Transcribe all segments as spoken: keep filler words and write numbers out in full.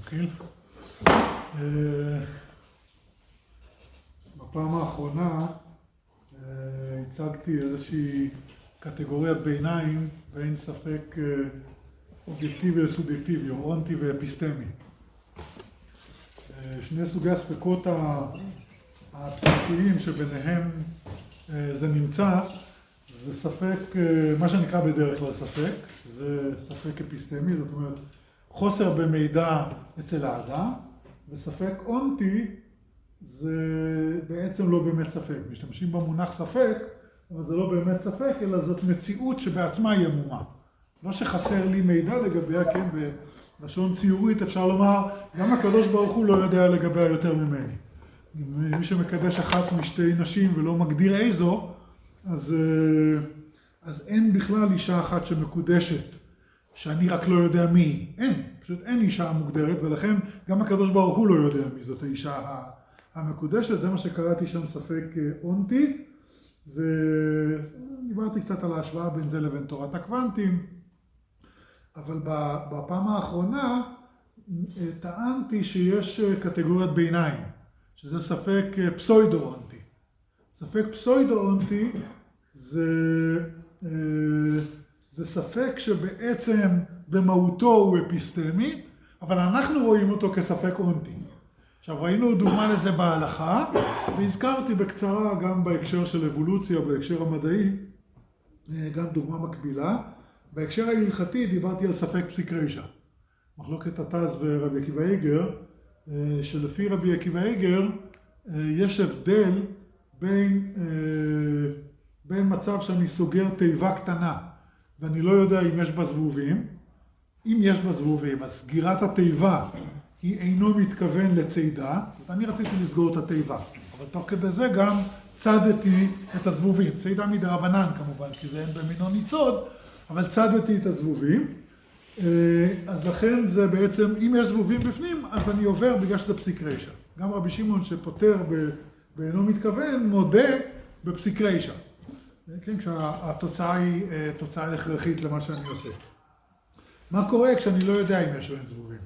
נתחיל. בפעם האחרונה הצגתי איזושהי קטגוריית ביניים ואין ספק אובייקטיבי וסובייקטיבי, או אונטי ואפיסטמי. שני סוגי הספקות הבסיסיים שביניהם זה נמצא, זה ספק, מה שנקרא בדרך כלל ספק, זה ספק אפיסטמי, זאת אומרת חוסר במידע אצל האדם, וספק אונטי זה בעצם לא באמת ספק. משתמשים במונח ספק, אבל זה לא באמת ספק, אלא זאת מציאות שבעצמה היא עמומה. לא שחסר לי מידע לגביה, כן, בלשון ציורית אפשר לומר, גם הקדוש ברוך הוא לא יודע לגביה יותר ממני. מי שמקדש אחת משתי נשים ולא מגדיר איזו, אז, אז אין בכלל אישה אחת שמקודשת, שאני רק לא יודע מי היא. אין, פשוט אין אישה מוגדרת, ולכן גם הקדוש ברוך הוא לא יודע מי זאת האישה המקודשת. זה מה שקראתי שם ספק אונטי, ודיברתי קצת על ההשוואה בין זה לבין תורת הקוונטים, אבל בפעם האחרונה טענתי שיש קטגוריית ביניים, שזה ספק פסוידו-אונטי. ספק פסוידו-אונטי זה, זה ספק שבעצם במהותו הוא אפיסטמי, אבל אנחנו רואים אותו כספק אונטי. עכשיו ראינו דוגמה לזה בהלכה, והזכרתי בקצרה גם בהקשר של אבולוציה, בהקשר המדעי, גם דוגמה מקבילה. בהקשר ההלכתי דיברתי על ספק פסיק רישא. מחלוקת הט"ז ורבי עקיבא איגר, שלפי רבי עקיבא איגר יש הבדל בין, בין מצב שאני סוגר תיבה קטנה ואני לא יודע אם יש בה זבובים. אם יש בה זבובים, אז סגירת התיבה היא אינו מתכוון לצידה. אני רציתי לסגור את התיבה, אבל תוך כדי זה גם צדתי את הזבובים. צידה מדרבנן כמובן, כי זה אין במינו ניצוד, אבל צדתי את הזבובים. אז לכן זה בעצם, אם יש זבובים בפנים, אז אני עובר בגלל שזה פסיק רישא. גם רבי שמעון שפותר באינו מתכוון, מודה בפסיק רישא. כן, כשהתוצאה היא תוצאה הכרחית למה שאני עושה. מה קורה כשאני לא יודע אם יש או אין זבובים?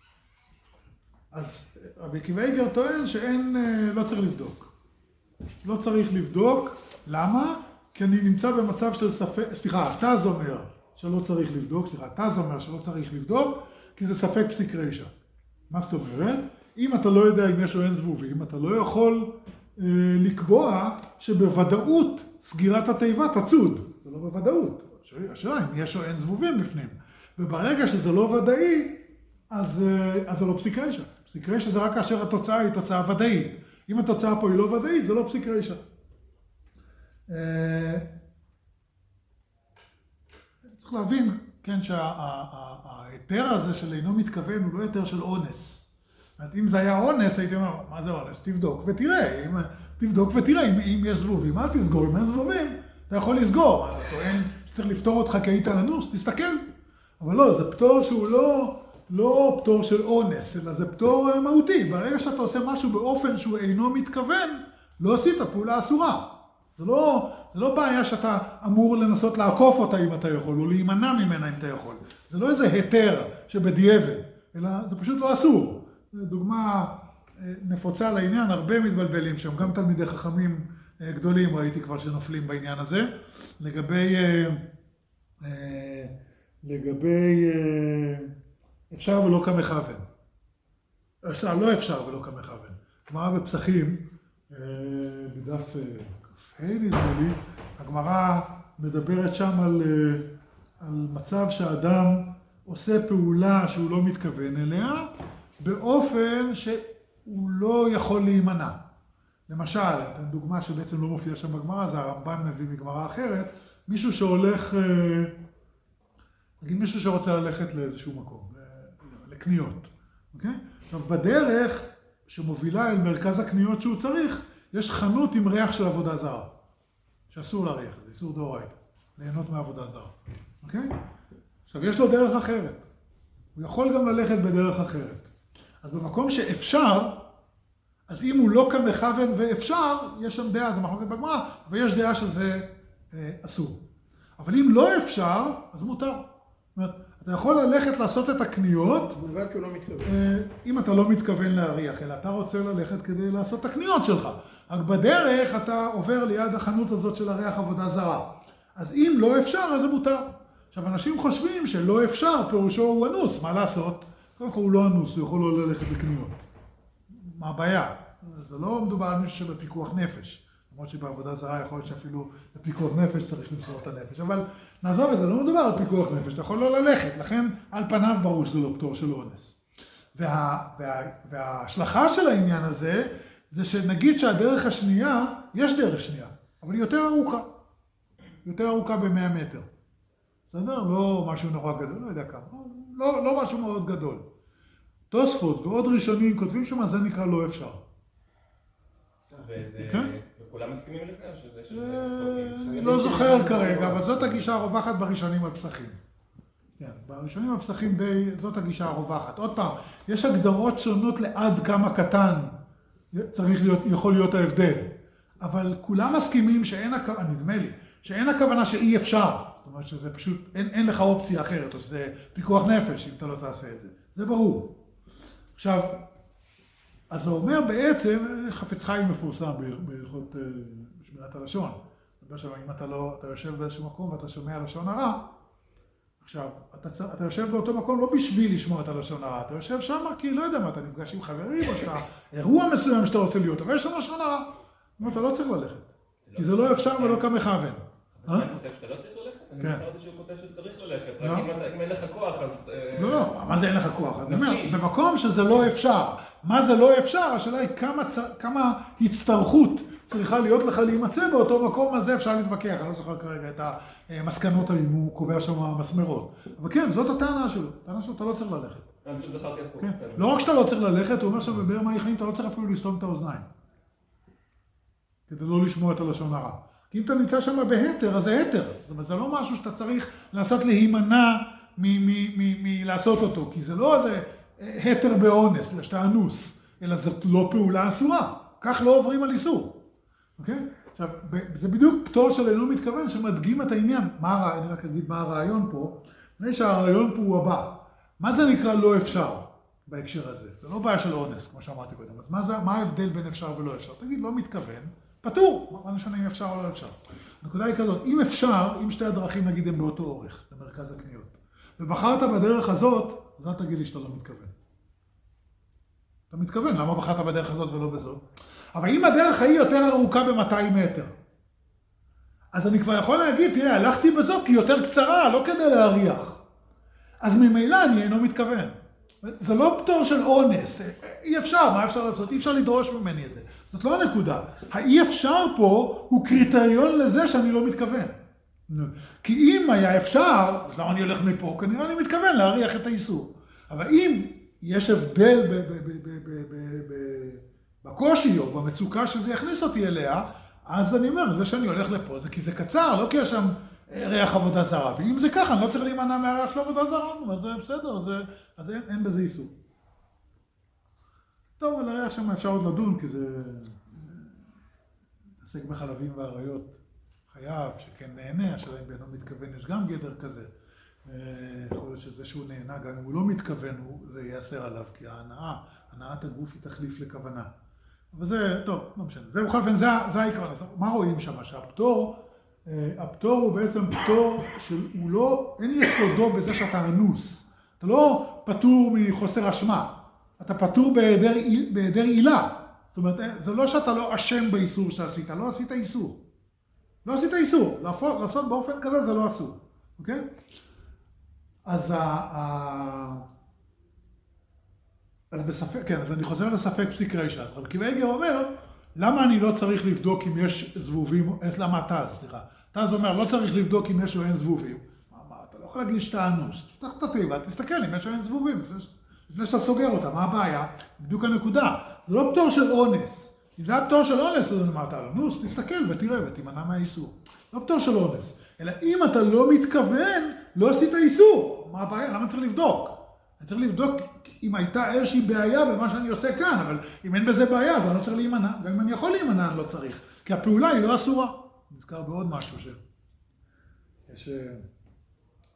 אז רבי עקיבא איגר טוען שאין, לא צריך לבדוק. לא צריך לבדוק. למה? כי אני נמצא במצב של ספק, סליחה, אתה אומר שלא צריך לבדוק, סליחה, אתה אומר שלא צריך לבדוק, כי זה ספק פסיק רישא. מה זאת אומרת? אם אתה לא יודע אם יש או אין זבובים, אתה לא יכול אה, לקבוע שבוודאות סגירת התיבה תצוד. זה לא בוודאות. השאלה אם יש או אין זבובים בפנים. וברגע שזה לא ודאי, אז, אה, אז זה לא פסיק רישא. פסיק רישא זה רק כאשר התוצאה היא תוצאה ודאית. אם התוצאה פה היא לא ודאית, זה לא פסיק רישא. צריך להבין, כן, שההיתר הזה של אינו מתכוון הוא לא היתר של אונס. אם זה היה אונס, הייתי אומר, מה זה אונס? תבדוק ותראה. אם, תבדוק ותראה, אם, אם יש זבובים, אל תסגור. אם אין זבובים, אתה יכול לסגור. אתה טוען שצריך לפתור אותך כי היית לנוס, תסתכל. אבל לא, זה פתור שהוא לא, לא פתור של אונס, אלא זה פתור מהותי. ברגע שאתה עושה משהו באופן שהוא אינו מתכוון, לא עשית פעולה אסורה. זה לא, זה לא בעיה שאתה אמור לנסות לעקוף אותה אם אתה יכול, או להימנע ממנה אם אתה יכול. זה לא איזה היתר שבדיעבד, אלא זה פשוט לא אסור. זו דוגמה נפוצה לעניין, הרבה מתבלבלים שם, גם תלמידי חכמים גדולים ראיתי כבר שנופלים בעניין הזה. לגבי, לגבי אפשר ולא כמכוון. אפשר, לא אפשר ולא כמכוון. גמרא בפסחים, בדף היי נדמה לי, הגמרא מדברת שם על, על מצב שהאדם עושה פעולה שהוא לא מתכוון אליה, באופן שהוא לא יכול להימנע. למשל, דוגמה שבעצם לא מופיעה שם בגמרא, זה הרמב"ן מביא מגמרא אחרת, מישהו שהולך, נגיד מישהו שרוצה ללכת לאיזשהו מקום, לקניות, אוקיי? עכשיו, בדרך שמובילה אל מרכז הקניות שהוא צריך, יש חנות עם ריח של עבודה זרה, שאסור להריח, זה איסור דאורייתא, ליהנות מעבודה זרה, אוקיי? עכשיו, יש לו דרך אחרת. הוא יכול גם ללכת בדרך אחרת. אז במקום שאפשר, אז אם הוא לא כמכוון ואפשר, יש שם דעה, זה מחלוקת בגמרא, ויש דעה שזה אה, אסור. אבל אם לא אפשר, אז מותר. אומרת, אתה יכול ללכת לעשות את הקניות, בלבד שהוא לא מתכוון. אם אתה לא מתכוון להריח, אלא אתה רוצה ללכת כדי לעשות את הקניות שלך. רק בדרך אתה עובר ליד החנות הזאת של הריח עבודה זרה. אז אם לא אפשר, אז זה מותר. עכשיו, אנשים חושבים שלא אפשר, פירושו הוא אנוס, מה לעשות? קודם כל הוא לא אנוס, הוא יכול לא ללכת לקניות. מה הבעיה? זה לא מדובר על מישהו שבפיקוח נפש. למרות שבעבודה זרה יכול להיות שאפילו בפיקוח נפש צריך למסור את הנפש. אבל נעזוב את זה, לא מדובר על פיקוח נפש, אתה יכול לא ללכת. לכן על פניו ברור שזה לא פטור של אונס. וה, וה, וההשלכה של העניין הזה, זה שנגיד שהדרך השנייה, יש דרך שנייה, אבל היא יותר ארוכה. יותר ארוכה ב-מאה מטר. בסדר? לא משהו נורא גדול, לא יודע כמה. לא, לא משהו מאוד גדול. תוספות ועוד ראשונים כותבים שמה זה נקרא לא אפשר. וזה... וכולם מסכימים לזה או שזה... אני לא זוכר כרגע, אבל זאת הגישה הרווחת בראשונים הפסחים. כן, בראשונים הפסחים די, זאת הגישה הרווחת. עוד פעם, יש הגדרות שונות לעד כמה קטן צריך להיות, יכול להיות ההבדל. אבל כולם מסכימים שאין, נדמה לי, שאין הכוונה שאי אפשר. זאת אומרת שזה פשוט, אין, אין לך אופציה אחרת, או שזה פיקוח נפש אם אתה לא תעשה את זה. זה ברור. עכשיו, אז זה אומר בעצם, חפץ חיים מפורסם בהלכות שמירת הלשון. אם אתה לא, אתה יושב באיזשהו מקום ואתה שומע לשון הרע, עכשיו, אתה, אתה יושב באותו מקום לא בשביל לשמוע את הלשון הרע, אתה יושב שם כי לא יודע מה, אתה נפגש עם חברים, או שאתה אירוע מסוים שאתה רוצה להיות, אבל יש שם לשון הרע. זאת אומרת, אתה לא צריך ללכת, כי זה לא אפשר ולא כמכוון. אז מה כותב שאתה לא צריך ללכת? אני זכרתי שהוא כותב שצריך ללכת, רק אם אין לך כוח אז... לא, לא, מה זה אין לך כוח? אני אומר, במקום שזה לא אפשר. מה זה לא אפשר? השאלה היא כמה הצטרכות צריכה להיות לך להימצא באותו מקום הזה, אפשר להתווכח. אני לא זוכר כרגע את המסקנות אם הוא קובע שם מסמרות. אבל כן, זאת הטענה שלו. הטענה שלו, אתה לא צריך ללכת. אני פשוט זכרתי הפוך. לא רק שאתה לא צריך ללכת, הוא אומר שבבאר מים חיים אתה לא צריך אפילו לסתום את האוזניים. כדי לא לשמוע את הלשון הרע. כי אם אתה נמצא שם בהתר, אז זה התר. זאת אומרת, זה לא משהו שאתה צריך לעשות להימנע מלעשות אותו, כי זה לא איזה התר באונס, שאתה אנוס, אלא זאת לא פעולה אסורה. כך לא עוברים על איסור. אוקיי? עכשיו, זה בדיוק פטור של אינו מתכוון שמדגים את העניין. מה, אני רק אגיד מה הרעיון פה. נראה שהרעיון פה הוא הבא. מה זה נקרא לא אפשר בהקשר הזה? זה לא בעיה של אונס, כמו שאמרתי קודם. אז מה, זה, מה ההבדל בין אפשר ולא אפשר? תגיד, לא מתכוון. פטור, מה זה משנה אם אפשר או לא אפשר. הנקודה היא כזאת, אם אפשר, אם שתי הדרכים נגיד הם באותו אורך, במרכז הקניות, ובחרת בדרך הזאת, אז אל תגיד לי שאתה לא מתכוון. אתה מתכוון, למה בחרת בדרך הזאת ולא בזאת? אבל אם הדרך היא יותר ארוכה ב-מאתיים מטר, אז אני כבר יכול להגיד, תראה, הלכתי בזאת כי היא יותר קצרה, לא כדי להריח. אז ממילא אני אינו מתכוון. זה לא פטור של אונס, אי אפשר, מה אפשר לעשות? אי אפשר לדרוש ממני את זה. זאת לא הנקודה. האי אפשר פה הוא קריטריון לזה שאני לא מתכוון. כי אם היה אפשר, אז למה אני הולך מפה? כנראה אני מתכוון להריח את האיסור. אבל אם יש הבדל בקושי או במצוקה שזה יכניס אותי אליה, אז אני אומר, זה שאני הולך לפה זה כי זה קצר, לא כי יש שם ריח עבודה זרה. ואם זה ככה, אני לא צריך להימנע מהריח של עבודה זרה, אז זה בסדר, זה, אז אין, אין בזה איסור. טוב, על הריח שם אפשר עוד לדון, כי זה עסק בחלבים והעריות. חייב שכן נהנה, השאלה אם בינו מתכוון, יש גם גדר כזה. יכול להיות שזה שהוא נהנה, גם אם הוא לא מתכוון, זה ייאסר עליו, כי ההנאה, הנאת הגוף היא תחליף לכוונה. אבל זה, טוב, לא משנה. זה בכל אופן, זה, זה העיקרון. מה רואים שם? שהפטור, הפטור הוא בעצם פטור שהוא לא, אין יסודו בזה שאתה אנוס. אתה לא פטור מחוסר אשמה. אתה פטור בהיעדר, בהיעדר עילה. זאת אומרת, זה לא שאתה לא אשם באיסור שעשית, לא עשית איסור. לא עשית איסור. לעשות, לעשות באופן כזה זה לא אסור. אוקיי? אז ה... אז בספק, כן, אז אני חוזר לספק פסיק רישא. אז רבי עקיבא איגר אומר, למה אני לא צריך לבדוק אם יש זבובים, למה תז, סליחה. תז אומר, לא צריך לבדוק אם יש או אין זבובים. מה, מה, אתה לא יכול להגיד שאתה אנוס. תפתח את התיבה, תסתכל אם יש או אין זבובים. לפני שאתה סוגר אותה, מה הבעיה? בדיוק הנקודה. זה לא פטור של אונס. אם זה היה פטור של אונס, אז אני אמרת, אנוס, תסתכל ותראה ותימנע מהאיסור. לא פטור של אונס. אלא אם אתה לא מתכוון, לא עשית איסור. מה הבעיה? למה צריך לבדוק? אני צריך לבדוק אם הייתה איזושהי בעיה במה שאני עושה כאן, אבל אם אין בזה בעיה, אז אני לא צריך להימנע. גם אם אני יכול להימנע, אני לא צריך. כי הפעולה היא לא אסורה. נזכר בעוד משהו ש... יש...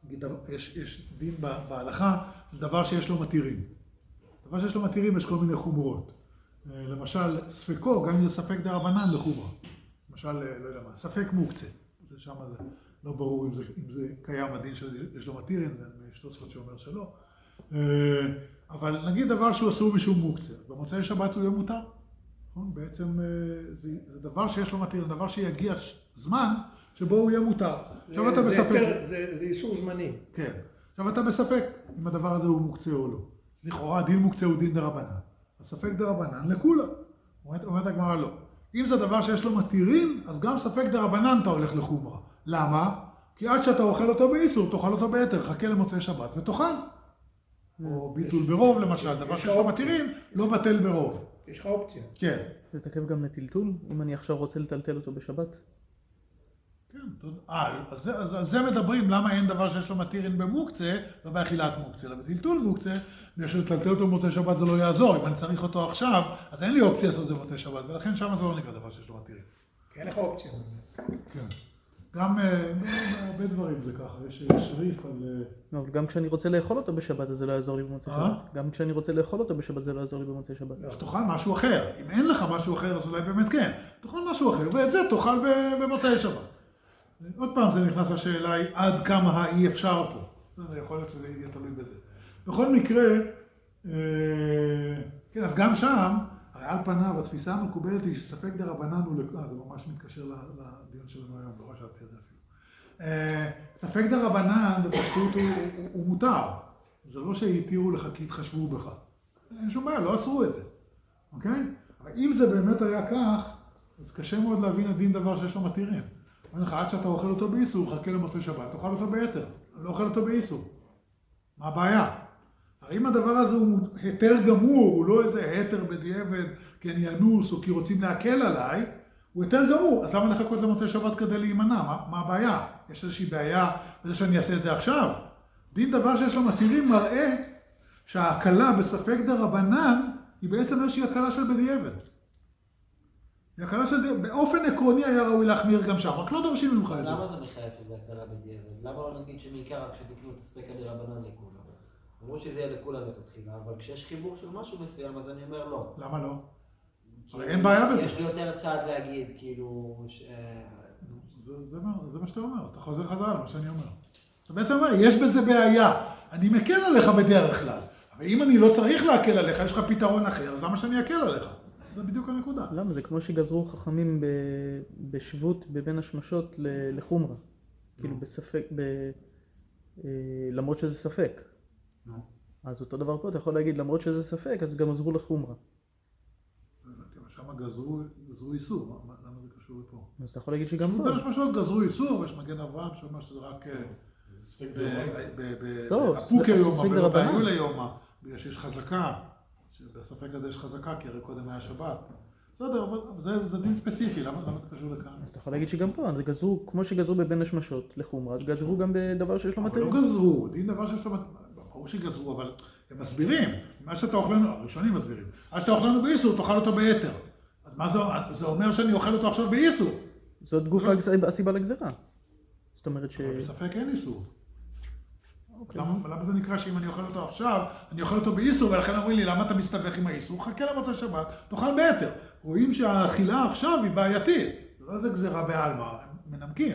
יש, יש דין בהלכה, דבר שיש לו מתירים. דבר שיש לו מתירים יש כל מיני חומרות. למשל, ספקו, גם אם זה ספק דרבנן לחומרה. למשל, לא יודע מה, ספק מוקצה. שם זה לא ברור אם זה, אם זה קיים הדין שיש לו מתירים, זה שטוצפות שאומר שלא. אבל נגיד דבר שהוא אסור משום מוקצה. במוצאי שבת הוא יהיה מותר. בעצם זה, זה דבר שיש לו מתיר, זה דבר שיגיע זמן שבו הוא יהיה מותר. עכשיו אתה בספק. זה, זה איסור זמני. כן. עכשיו אתה בספק אם הדבר הזה הוא מוקצה או לא. לכאורה דין מוקצה הוא דין דרבנן. הספק דרבנן לכולה. אומרת הגמרא לא. אם זה דבר שיש לו מתירים, אז גם ספק דרבנן אתה הולך לחומרה. למה? כי עד שאתה אוכל אותו באיסור, תאכל אותו ביתר, חכה למוצאי שבת ותאכל. או ביטול ברוב למשל, דבר שיש לו מתירים, לא בטל ברוב. יש לך אופציה. כן. זה תקף גם לטלטול, אם אני עכשיו רוצה לטלטל אותו בשבת? כן, אה, אז, אז על זה מדברים, למה אין דבר שיש לו מתירים במוקצה, לא באכילת מוקצה, אלא בטלטול מוקצה, בגלל שלטלטל אותו במוצאי שבת זה לא יעזור, אם אני צריך אותו עכשיו, אז אין לי אופציה לעשות את זה במוצאי שבת, ולכן שם זה לא נקרא דבר שיש לו מתירים. אין לך אופציה. כן. גם הרבה דברים זה ככה, יש שריף על... לא, אבל גם כשאני רוצה לאכול אותו בשבת, אז זה לא יעזור לי במוצאי שבת. גם כשאני רוצה לאכול אותו בשבת, זה לא יעזור לי במוצאי שבת. אז תאכל משהו אחר. אם אין לך משהו אחר, אז אולי באמת כן. תאכל משהו אחר, ואת זה תאכל במוצאי שבת. עוד פעם זה נכנס לשאלה עד כמה האי אפשר פה. זה יכול להיות שזה יהיה תלוי בזה. בכל מקרה, כן, אז גם שם, הרי על פניו, התפיסה המקובלת היא שספק דרבנן הוא לקרוא, זה ממש מתקשר לדיון שלנו היום, לא חשבתי על זה אפילו. ספק דרבנן בפשטות הוא מותר. זה לא שהתירו לך כי התחשבו בך. אין שום בעיה, לא אסרו את זה. אוקיי? אבל אם זה באמת היה כך, אז קשה מאוד להבין הדין דבר שיש לו מתירים. אומר לך, עד שאתה אוכל אותו באיסור, חכה למוצאי שבת, תאכל אותו ביתר. לא אוכל אותו באיסור. מה הבעיה? הרי אם הדבר הזה הוא היתר גמור, הוא לא איזה היתר בדיעבד, כי אני אנוס או כי רוצים להקל עליי, הוא היתר גמור. אז למה לחכות למוצאי שבת כדי להימנע? מה, מה הבעיה? יש איזושהי בעיה בזה שאני אעשה את זה עכשיו? דין דבר שיש לו מתירים מראה שההקלה בספק דרבנן היא בעצם איזושהי הקלה של בדיעבד. היא הקלה של... באופן עקרוני היה ראוי להחמיר גם שם, רק לא דורשים ממך את זה. למה זה מחייב שזה הקלה בדיעבד? למה לא נגיד שמעיקר רק שתקנו את הספק דרבנן לכולם? אמרו שזה יהיה לכולה לתחילה, אבל כשיש חיבור של משהו מסוים, אז אני אומר לא. למה לא? הרי אין בעיה בזה. יש לי יותר צעד להגיד, כאילו... זה מה שאתה אומר, אתה חוזר חזרה למה שאני אומר. אתה בעצם אומר, יש בזה בעיה, אני מקל עליך בדרך כלל, אבל אם אני לא צריך להקל עליך, יש לך פתרון אחר, אז למה שאני אקל עליך? זה בדיוק הנקודה. למה? זה כמו שגזרו חכמים בשבות בבין השמשות לחומרה. כאילו בספק, למרות שזה ספק. אז אותו דבר פה, אתה יכול להגיד, למרות שזה ספק, אז גם עזרו לחומרה. שם גזרו איסור, למה זה קשור לפה? אז אתה יכול להגיד שגם פה. בין השמשות גזרו איסור, ויש מגן אברהם שאומר שזה רק בפוקי יום, אבל לא ביול היום, בגלל שיש חזקה, בספק הזה יש חזקה, כי הרי קודם היה שבת. בסדר, אבל זה דין ספציפי, למה זה קשור לכאן? אז אתה יכול להגיד שגם פה, גזרו, כמו שגזרו בבין השמשות לחומרה, אז גזרו גם בדבר שיש לו מתאים. אבל לא גזרו, דין דבר שיש לו מתאים. ברור שגזרו, אבל הם מסבירים. מה שאתה אוכל לנו, הראשונים מסבירים. אז שאתה אוכל לנו באיסור, תאכל אותו ביתר. אז מה זה, זה אומר שאני אוכל אותו עכשיו באיסור? זאת גוף הסיבה לגזרה. זאת אומרת ש... בספק אין איסור. למה זה נקרא שאם אני אוכל אותו עכשיו, אני אוכל אותו באיסור, ולכן אומרים לי, למה אתה מסתבך עם האיסור? חכה למוצאי שבת, תאכל ביתר. רואים שהאכילה עכשיו היא בעייתית. זה לא איזה גזרה בעלמא, הם מנמקים.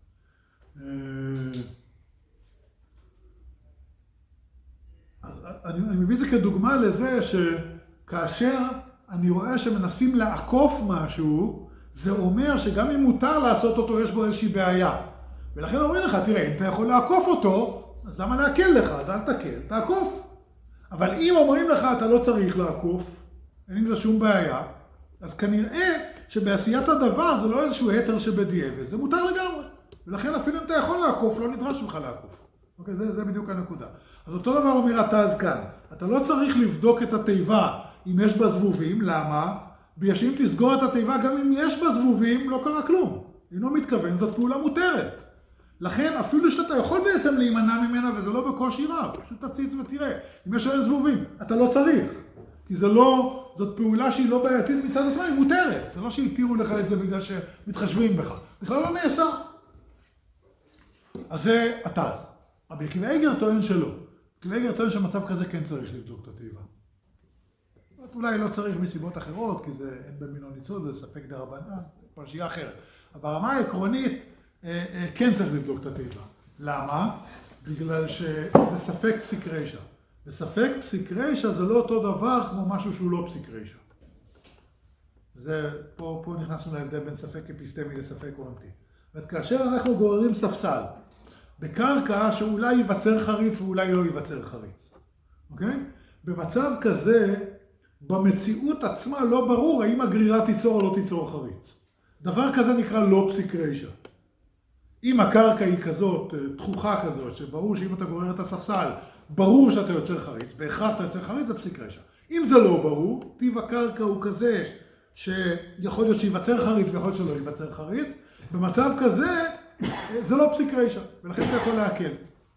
אז אני, אני מביא את זה כדוגמה לזה שכאשר אני רואה שמנסים לעקוף משהו, זה אומר שגם אם מותר לעשות אותו, יש בו איזושהי בעיה. ולכן אומרים לך, תראה, אם אתה יכול לעקוף אותו, אז למה להקל לך? אז אל תקל, תעקוף. אבל אם אומרים לך, אתה לא צריך לעקוף, אין עם זה שום בעיה, אז כנראה שבעשיית הדבר זה לא איזשהו היתר שבדיעבד, זה מותר לגמרי. ולכן אפילו אם אתה יכול לעקוף, לא נדרש ממך לעקוף. אוקיי, זה, זה בדיוק הנקודה. אז אותו דבר אומר התז כאן, אתה לא צריך לבדוק את התיבה אם יש בה זבובים, למה? בגלל שאם תסגור את התיבה גם אם יש בה זבובים, לא קרה כלום. היא לא מתכוונת, זאת פעולה מותרת. לכן אפילו שאתה יכול בעצם להימנע ממנה וזה לא בקושי רב, פשוט תציץ ותראה. אם יש אין זבובים, אתה לא צריך. כי זה לא, זאת פעולה שהיא לא בעייתית מצד עצמה, היא מותרת. זה לא שהתירו לך את זה בגלל שמתחשבים בך. בכלל לא נעשה. אז זה התז. רבי עקיבא איגר טוען שלא. עקיבא איגר טוען שמצב כזה כן צריך לבדוק את התיבה. אולי לא צריך מסיבות אחרות, כי זה אין במינו ניצוד, זה ספק דרבנן, פרשייה אחרת. אבל ברמה העקרונית כן צריך לבדוק את התיבה. למה? בגלל שזה ספק פסיק רישא. וספק פסיק רישא זה לא אותו דבר כמו משהו שהוא לא פסיק רישא. זה, פה, פה נכנסנו להבדל בין ספק אפיסטמי לספק אונטי. וכאשר אנחנו גוררים ספסל בקרקע שאולי ייווצר חריץ ואולי לא ייווצר חריץ. אוקיי? במצב כזה, במציאות עצמה לא ברור האם הגרירה תיצור או לא תיצור חריץ. דבר כזה נקרא לא פסיק רישא. אם הקרקע היא כזאת, תחוכה כזאת, שברור שאם אתה גורר את הספסל, ברור שאתה יוצר חריץ, בהכרח אתה יוצר חריץ, זה פסיק רישא. אם זה לא ברור, טיב הקרקע הוא כזה שיכול להיות שיווצר חריץ ויכול להיות שלא ייווצר חריץ, במצב כזה זה לא פסיק רישא, ולכן אתה יכול להקל.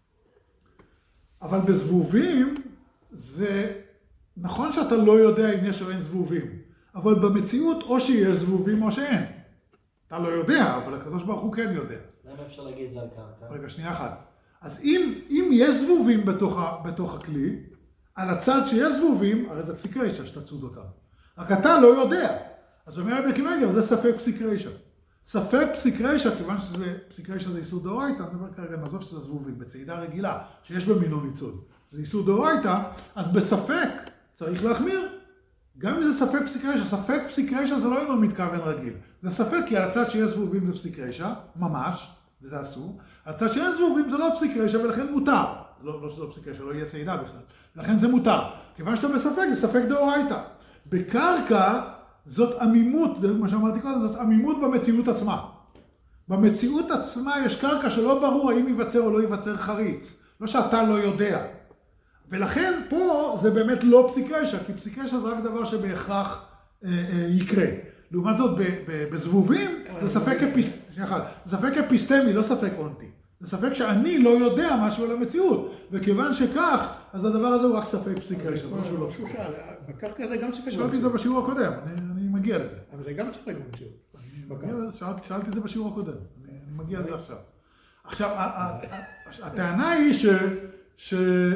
אבל בזבובים זה נכון שאתה לא יודע אם יש או אין זבובים, אבל במציאות או שיש זבובים או שאין. אתה לא יודע, אבל הקדוש ברוך הוא כן יודע. למה אפשר להגיד את זה על קרקע? רגע, שנייה אחת. אז אם, אם יש זבובים בתוך, בתוך הכלי, על הצד שיש זבובים, הרי זה פסיק רישא שתצוד אותם. רק אתה לא יודע. אז אומר רבי עקיבא איגר, זה ספק פסיק רישא. ספק פסיק רישא, כיוון שזה פסיק רישא זה איסור דאורייתא, אני אומר כרגע, נעזוב שזה זבובים, בצעידה רגילה, שיש במינו ניצוד. זה איסור דאורייתא, אז בספק צריך להחמיר. גם אם זה ספק פסיק רישא, ספק פסיק רישא זה לא אינו מתכוון רגיל. זה ספק כי על הצד שיש זבובים זה פסיק רישא, ממש, וזה אסור. על הצד שאין זבובים זה לא פסיק רישא ולכן מותר. לא, לא שזה לא פסיק רישא, לא יהיה צעידה בכלל. לכן זה מותר. כיוון שאתה בספק, זה ספק דאורייתא. בקרקע זאת עמימות, מה שאמרתי קודם, זאת עמימות במציאות עצמה. במציאות עצמה יש קרקע שלא ברור האם ייווצר או לא ייווצר חריץ. לא שאתה לא יודע. ולכן פה זה באמת לא פסיק רישא, כי פסיק רישא זה רק דבר שבהכרח אה, אה, יקרה. לעומת זאת, בזבובים זה ספק, אפיס... ספק אפיסטמי, לא ספק אונטי. זה ספק שאני לא יודע משהו על המציאות, וכיוון שכך, אז הדבר הזה הוא רק ספק פסיק רישא. בקרקע זה גם ספק. שאלתי את זה בשיעור הקודם, אני, אני מגיע לזה. אבל זה גם ספק במציאות. שאלתי, שאלתי את זה בשיעור הקודם, אני, אני מגיע לזה עכשיו. עכשיו, הטענה היא ש... ש...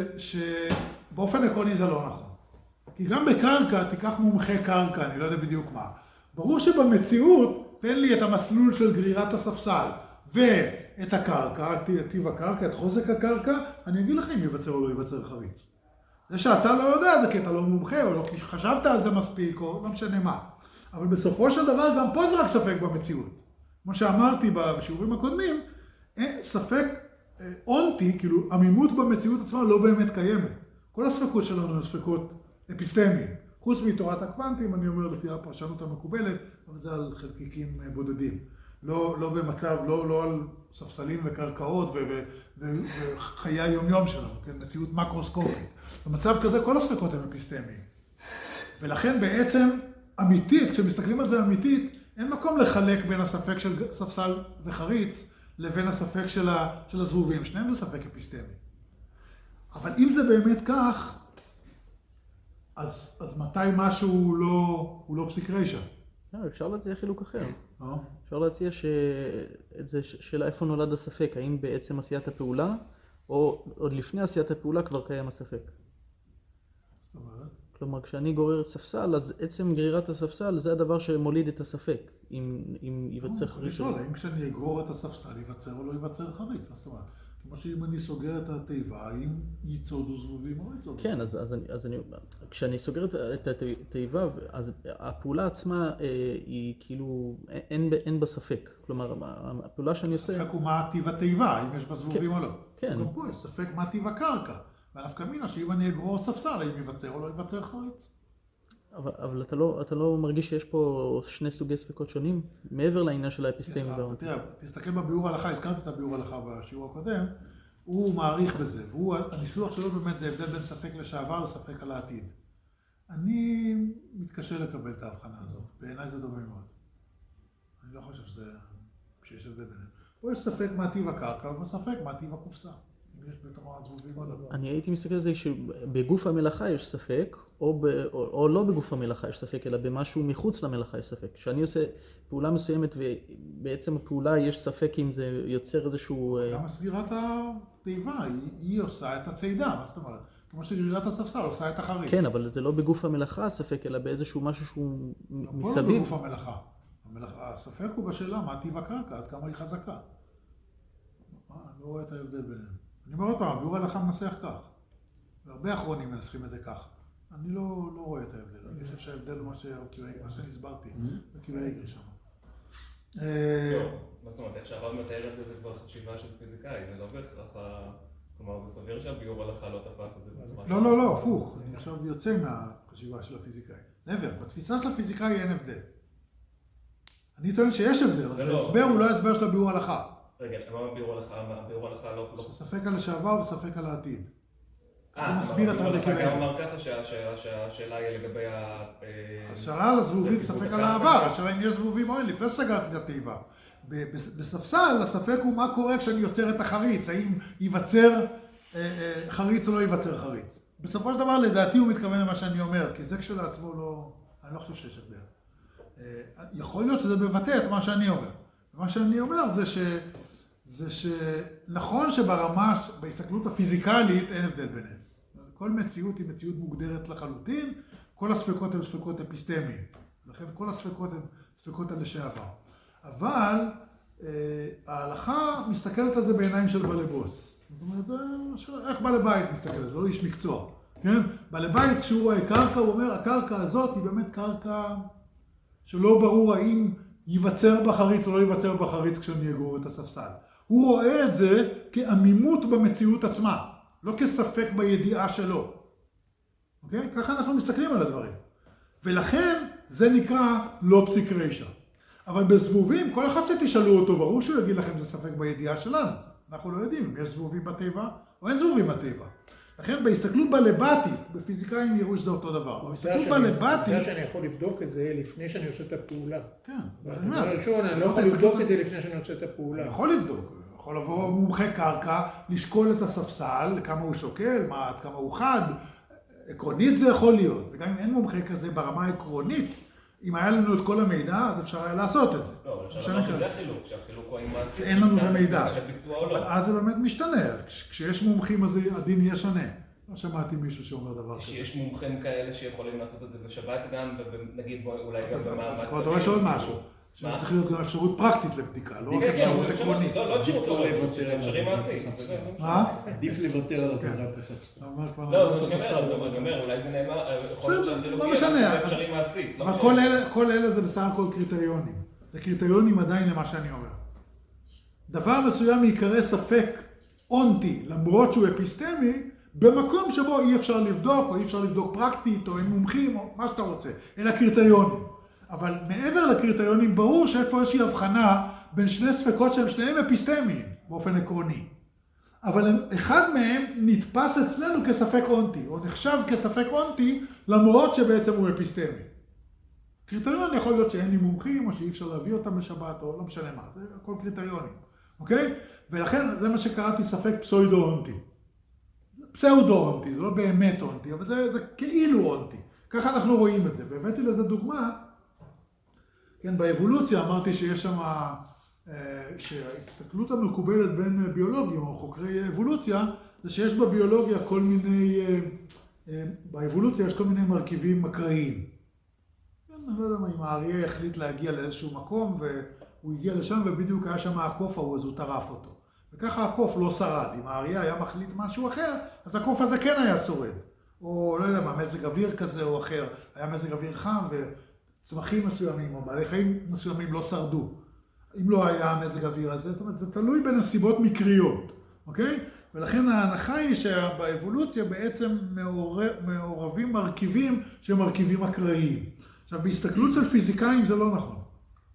שבאופן עקרוני זה לא נכון. כי גם בקרקע, תיקח מומחה קרקע, אני לא יודע בדיוק מה. ברור שבמציאות, תן לי את המסלול של גרירת הספסל ואת הקרקע, את טיב הקרקע, את חוזק הקרקע, אני אגיד לך אם ייווצר או לא ייווצר חריץ. זה שאתה לא יודע זה כי אתה לא מומחה, או לא כי חשבת על זה מספיק, או לא משנה מה. אבל בסופו של דבר גם פה זה רק ספק במציאות. כמו שאמרתי בשיעורים הקודמים, ספק אונטי, כאילו עמימות במציאות עצמה לא באמת קיימת. כל הספקות שלנו הן ספקות אפיסטמיים. חוץ מתורת הקוונטים, אני אומר לפי הפרשנות המקובלת, אבל זה על חלקיקים בודדים. לא, לא במצב, לא, לא על ספסלים וקרקעות ו- ו- ו- וחיי היומיום שלנו, כן? מציאות מקרוסקופית. במצב כזה כל הספקות הן אפיסטמיים. ולכן בעצם אמיתית, כשמסתכלים על זה אמיתית, אין מקום לחלק בין הספק של ספסל וחריץ לבין הספק של, ה- של הזבובים. שניהם זה ספק אפיסטמי. אבל אם זה באמת כך, אז, אז מתי משהו הוא לא, הוא לא פסיק רישא? לא, אפשר להציע חילוק אחר. אה? אפשר להציע ש... את זה שאלה איפה נולד הספק, האם בעצם עשיית הפעולה, או עוד לפני עשיית הפעולה כבר קיים הספק. זאת אומרת? כלומר, כשאני גורר ספסל, אז עצם גרירת הספסל זה הדבר שמוליד את הספק, אם, אם ייווצר חריץ. לשאול, האם כשאני אגרור את הספסל ייווצר או לא ייווצר חריץ? מה זאת אומרת? כמו שאם אני סוגר את התיבה, האם ייצודו זבובים או לא ייצודו? כן, אז, אז, אני, אז אני, כשאני סוגר את התיבה, אז הפעולה עצמה אה, היא כאילו, אין, אין בה ספק. כלומר, הפעולה שאני עושה... הספק הוא מה טיב התיבה, האם יש בה זבובים כן, או לא. כן. גם פה יש ספק מה טיב הקרקע. והנפקא מינה שאם אני אגרור ספסל, האם ייווצר או לא ייווצר חריץ. אבל, אבל אתה לא, אתה לא מרגיש שיש פה שני סוגי ספקות שונים, מעבר לעניין של האפיסטמי והאונטי. תראה, תסתכל בביאור הלכה, הזכרתי את הביאור הלכה בשיעור הקודם, הוא מעריך בזה, והוא, הניסוח שלו באמת זה הבדל בין ספק לשעבר לספק על העתיד. אני מתקשה לקבל את ההבחנה הזאת, בעיניי זה דומה מאוד. אני לא חושב שזה, שיש הבדל ביניהם. פה יש ספק מה טיב הקרקע, וספק מה טיב הקופסה. אם יש בתוכה זבובים או לא. אני הייתי מסתכל על זה שבגוף המלאכה יש ספק, או, ב, או, או לא בגוף המלאכה יש ספק, אלא במשהו מחוץ למלאכה יש ספק. כשאני עושה פעולה מסוימת ובעצם הפעולה יש ספק אם זה יוצר איזשהו... גם סגירת, ה... תיבה, היא, היא עושה את הצידה, מה זאת אומרת? כמו שגרירת הספסל עושה את החריץ. כן, אבל זה לא בגוף המלאכה הספק, אלא באיזשהו משהו שהוא מסביב. פה לא בגוף המלאכה. המלאכה. הספק הוא בשאלה מה טיב הקרקע, עד כמה היא חזקה. אני לא רואה את ההבדל ביניהם. אני אומר עוד פעם, ביאור ההלכה מנסח כך. והרבה אחרונים מנסחים את זה כך. אני לא, לא רואה את ההבדל. אני חושב שההבדל הוא מה שהסברתי, בקיבי אגרי שם. לא, מה זאת אומרת, איך שהרב מתאר את זה, זה כבר חשיבה של פיזיקאי, זה לא בהכרח, כלומר, זה סביר שהביאור הלכה לא תפס את זה בצורה לא, לא, לא, הפוך. אני עכשיו יוצא מהחשיבה של הפיזיקאי. נבר, בתפיסה של הפיזיקאי אין הבדל. אני טוען שיש הבדל, אבל ההסבר הוא לא ההסבר של הביאור הלכה. רגע, מה הביאור הלכה? הביאור הלכה לא... ספק על השעבר וספק על העתיד. אה, הביאור הלכה גם אמר ככה שהשאלה היא לגבי ה... השאלה על הזבובים ספק על העבר, השאלה אם יש זבובים או אין, לפני שסגרתי את התיבה. בספסל, הספק הוא מה קורה כשאני יוצר את החריץ, האם ייווצר חריץ או לא ייווצר חריץ. בסופו של דבר, לדעתי הוא מתכוון למה שאני אומר, כי זה כשלעצמו לא... אני לא חושב שיש הבדל. יכול להיות שזה מבטא את מה שאני אומר. מה שאני אומר זה ש... זה שנכון שברמה, בהסתכלות הפיזיקלית, אין הבדל ביניהם. כל מציאות היא מציאות מוגדרת לחלוטין, כל הספקות הן ספקות אפיסטמיים. לכן כל הספקות הן ספקות על לשעבר. אבל ההלכה מסתכלת על זה בעיניים של בעלי בוס. זאת אומרת, איך בעלי בית מסתכל על זה? לא איש מקצוע. כן? בעלי בית, כשהוא רואה קרקע, הוא אומר, הקרקע הזאת היא באמת קרקע שלא ברור האם ייווצר בחריץ או לא ייווצר בחריץ כשאני אגור את הספסל. הוא רואה את זה כעמימות במציאות עצמה, לא כספק בידיעה שלו. אוקיי? ככה אנחנו מסתכלים על הדברים. ולכן זה נקרא לא פסיק רישא. אבל בזבובים, כל אחד שתשאלו אותו, ברור שהוא יגיד לכם זה ספק בידיעה שלנו. אנחנו לא יודעים אם יש זבובים בטבע או אין זבובים בטבע. לכן בהסתכלות בלבטית, בפיזיקאים יראו שזה אותו דבר. בהסתכלות בלבטית... זה שאני יכול לבדוק את זה לפני שאני עושה את הפעולה. כן. הדבר הראשון, אני לא יכול לבדוק את זה לפני שאני עושה את הפעולה. אני יכול לבדוק. יכול לבוא מומחה קרקע, לשקול את הספסל, כמה הוא שוקל, עד כמה הוא חד. עקרונית זה יכול להיות. וגם אם אין מומחה כזה ברמה העקרונית, אם היה לנו את כל המידע, אז אפשר היה לעשות את זה. לא, אפשר לומר שזה החילוק, שהחילוק הוא עם מעשי. אין לנו את המידע. אבל אז זה באמת משתנה. כשיש מומחים, אז הדין יהיה שונה. לא שמעתי מישהו שאומר דבר כזה. שיש מומחים כאלה שיכולים לעשות את זה בשבת גם, ונגיד אולי גם במאמץ. אז כבר דורש עוד משהו. שצריך להיות גם אפשרות פרקטית לבדיקה, לא רק אפשרות עקרונית. לא, לא אפשרות עקרונית, זה אפשרי מעשי. מה? עדיף לוותר על הזזת הספסל. לא, אני אומר, אולי זה נאמר, יכול להיות שהחילוקי, אבל זה אפשרי מעשי. אבל כל אלה זה בסך הכל קריטריונים. זה קריטריונים עדיין למה שאני אומר. דבר מסוים יקרא ספק אונטי, למרות שהוא אפיסטמי, במקום שבו אי אפשר לבדוק, או אי אפשר לבדוק פרקטית, או אין מומחים, או מה שאתה רוצה. אלה קריטריונים. אבל מעבר לקריטריונים, ברור שיש פה איזושהי הבחנה בין שני ספקות שהם שניהם אפיסטמיים, באופן עקרוני. אבל אחד מהם נתפס אצלנו כספק אונטי, או נחשב כספק אונטי, למרות שבעצם הוא אפיסטמי. קריטריון יכול להיות שאין לי מומחים, או שאי אפשר להביא אותם לשבת, או לא משנה מה, זה הכל קריטריונים, אוקיי? ולכן זה מה שקראתי ספק פסאודו-אונטי. זה פסאודו-אונטי, זה לא באמת אונטי, אבל זה, זה כאילו אונטי. ככה אנחנו רואים את זה, והבאתי לזה דוגמה, כן, באבולוציה אמרתי שיש שם, שההסתכלות המקובלת בין ביולוגים או חוקרי אבולוציה, זה שיש בביולוגיה כל מיני, באבולוציה יש כל מיני מרכיבים אקראיים. אני לא יודע מה, אם האריה החליט להגיע לאיזשהו מקום והוא הגיע לשם ובדיוק היה שם הקוף ההוא, אז הוא טרף אותו. וככה הקוף לא שרד. אם האריה היה מחליט משהו אחר, אז הקוף הזה כן היה שורד. או לא יודע מה, מזג אוויר כזה או אחר, היה מזג אוויר חם ו... צמחים מסוימים או בעלי חיים מסוימים לא שרדו. אם לא היה מזג אוויר הזה, זאת אומרת, זה תלוי בנסיבות מקריות, אוקיי? ולכן ההנחה היא שבאבולוציה בעצם מעורבים מרכיבים שהם מרכיבים אקראיים. עכשיו, בהסתכלות של פיזיקאים זה לא נכון.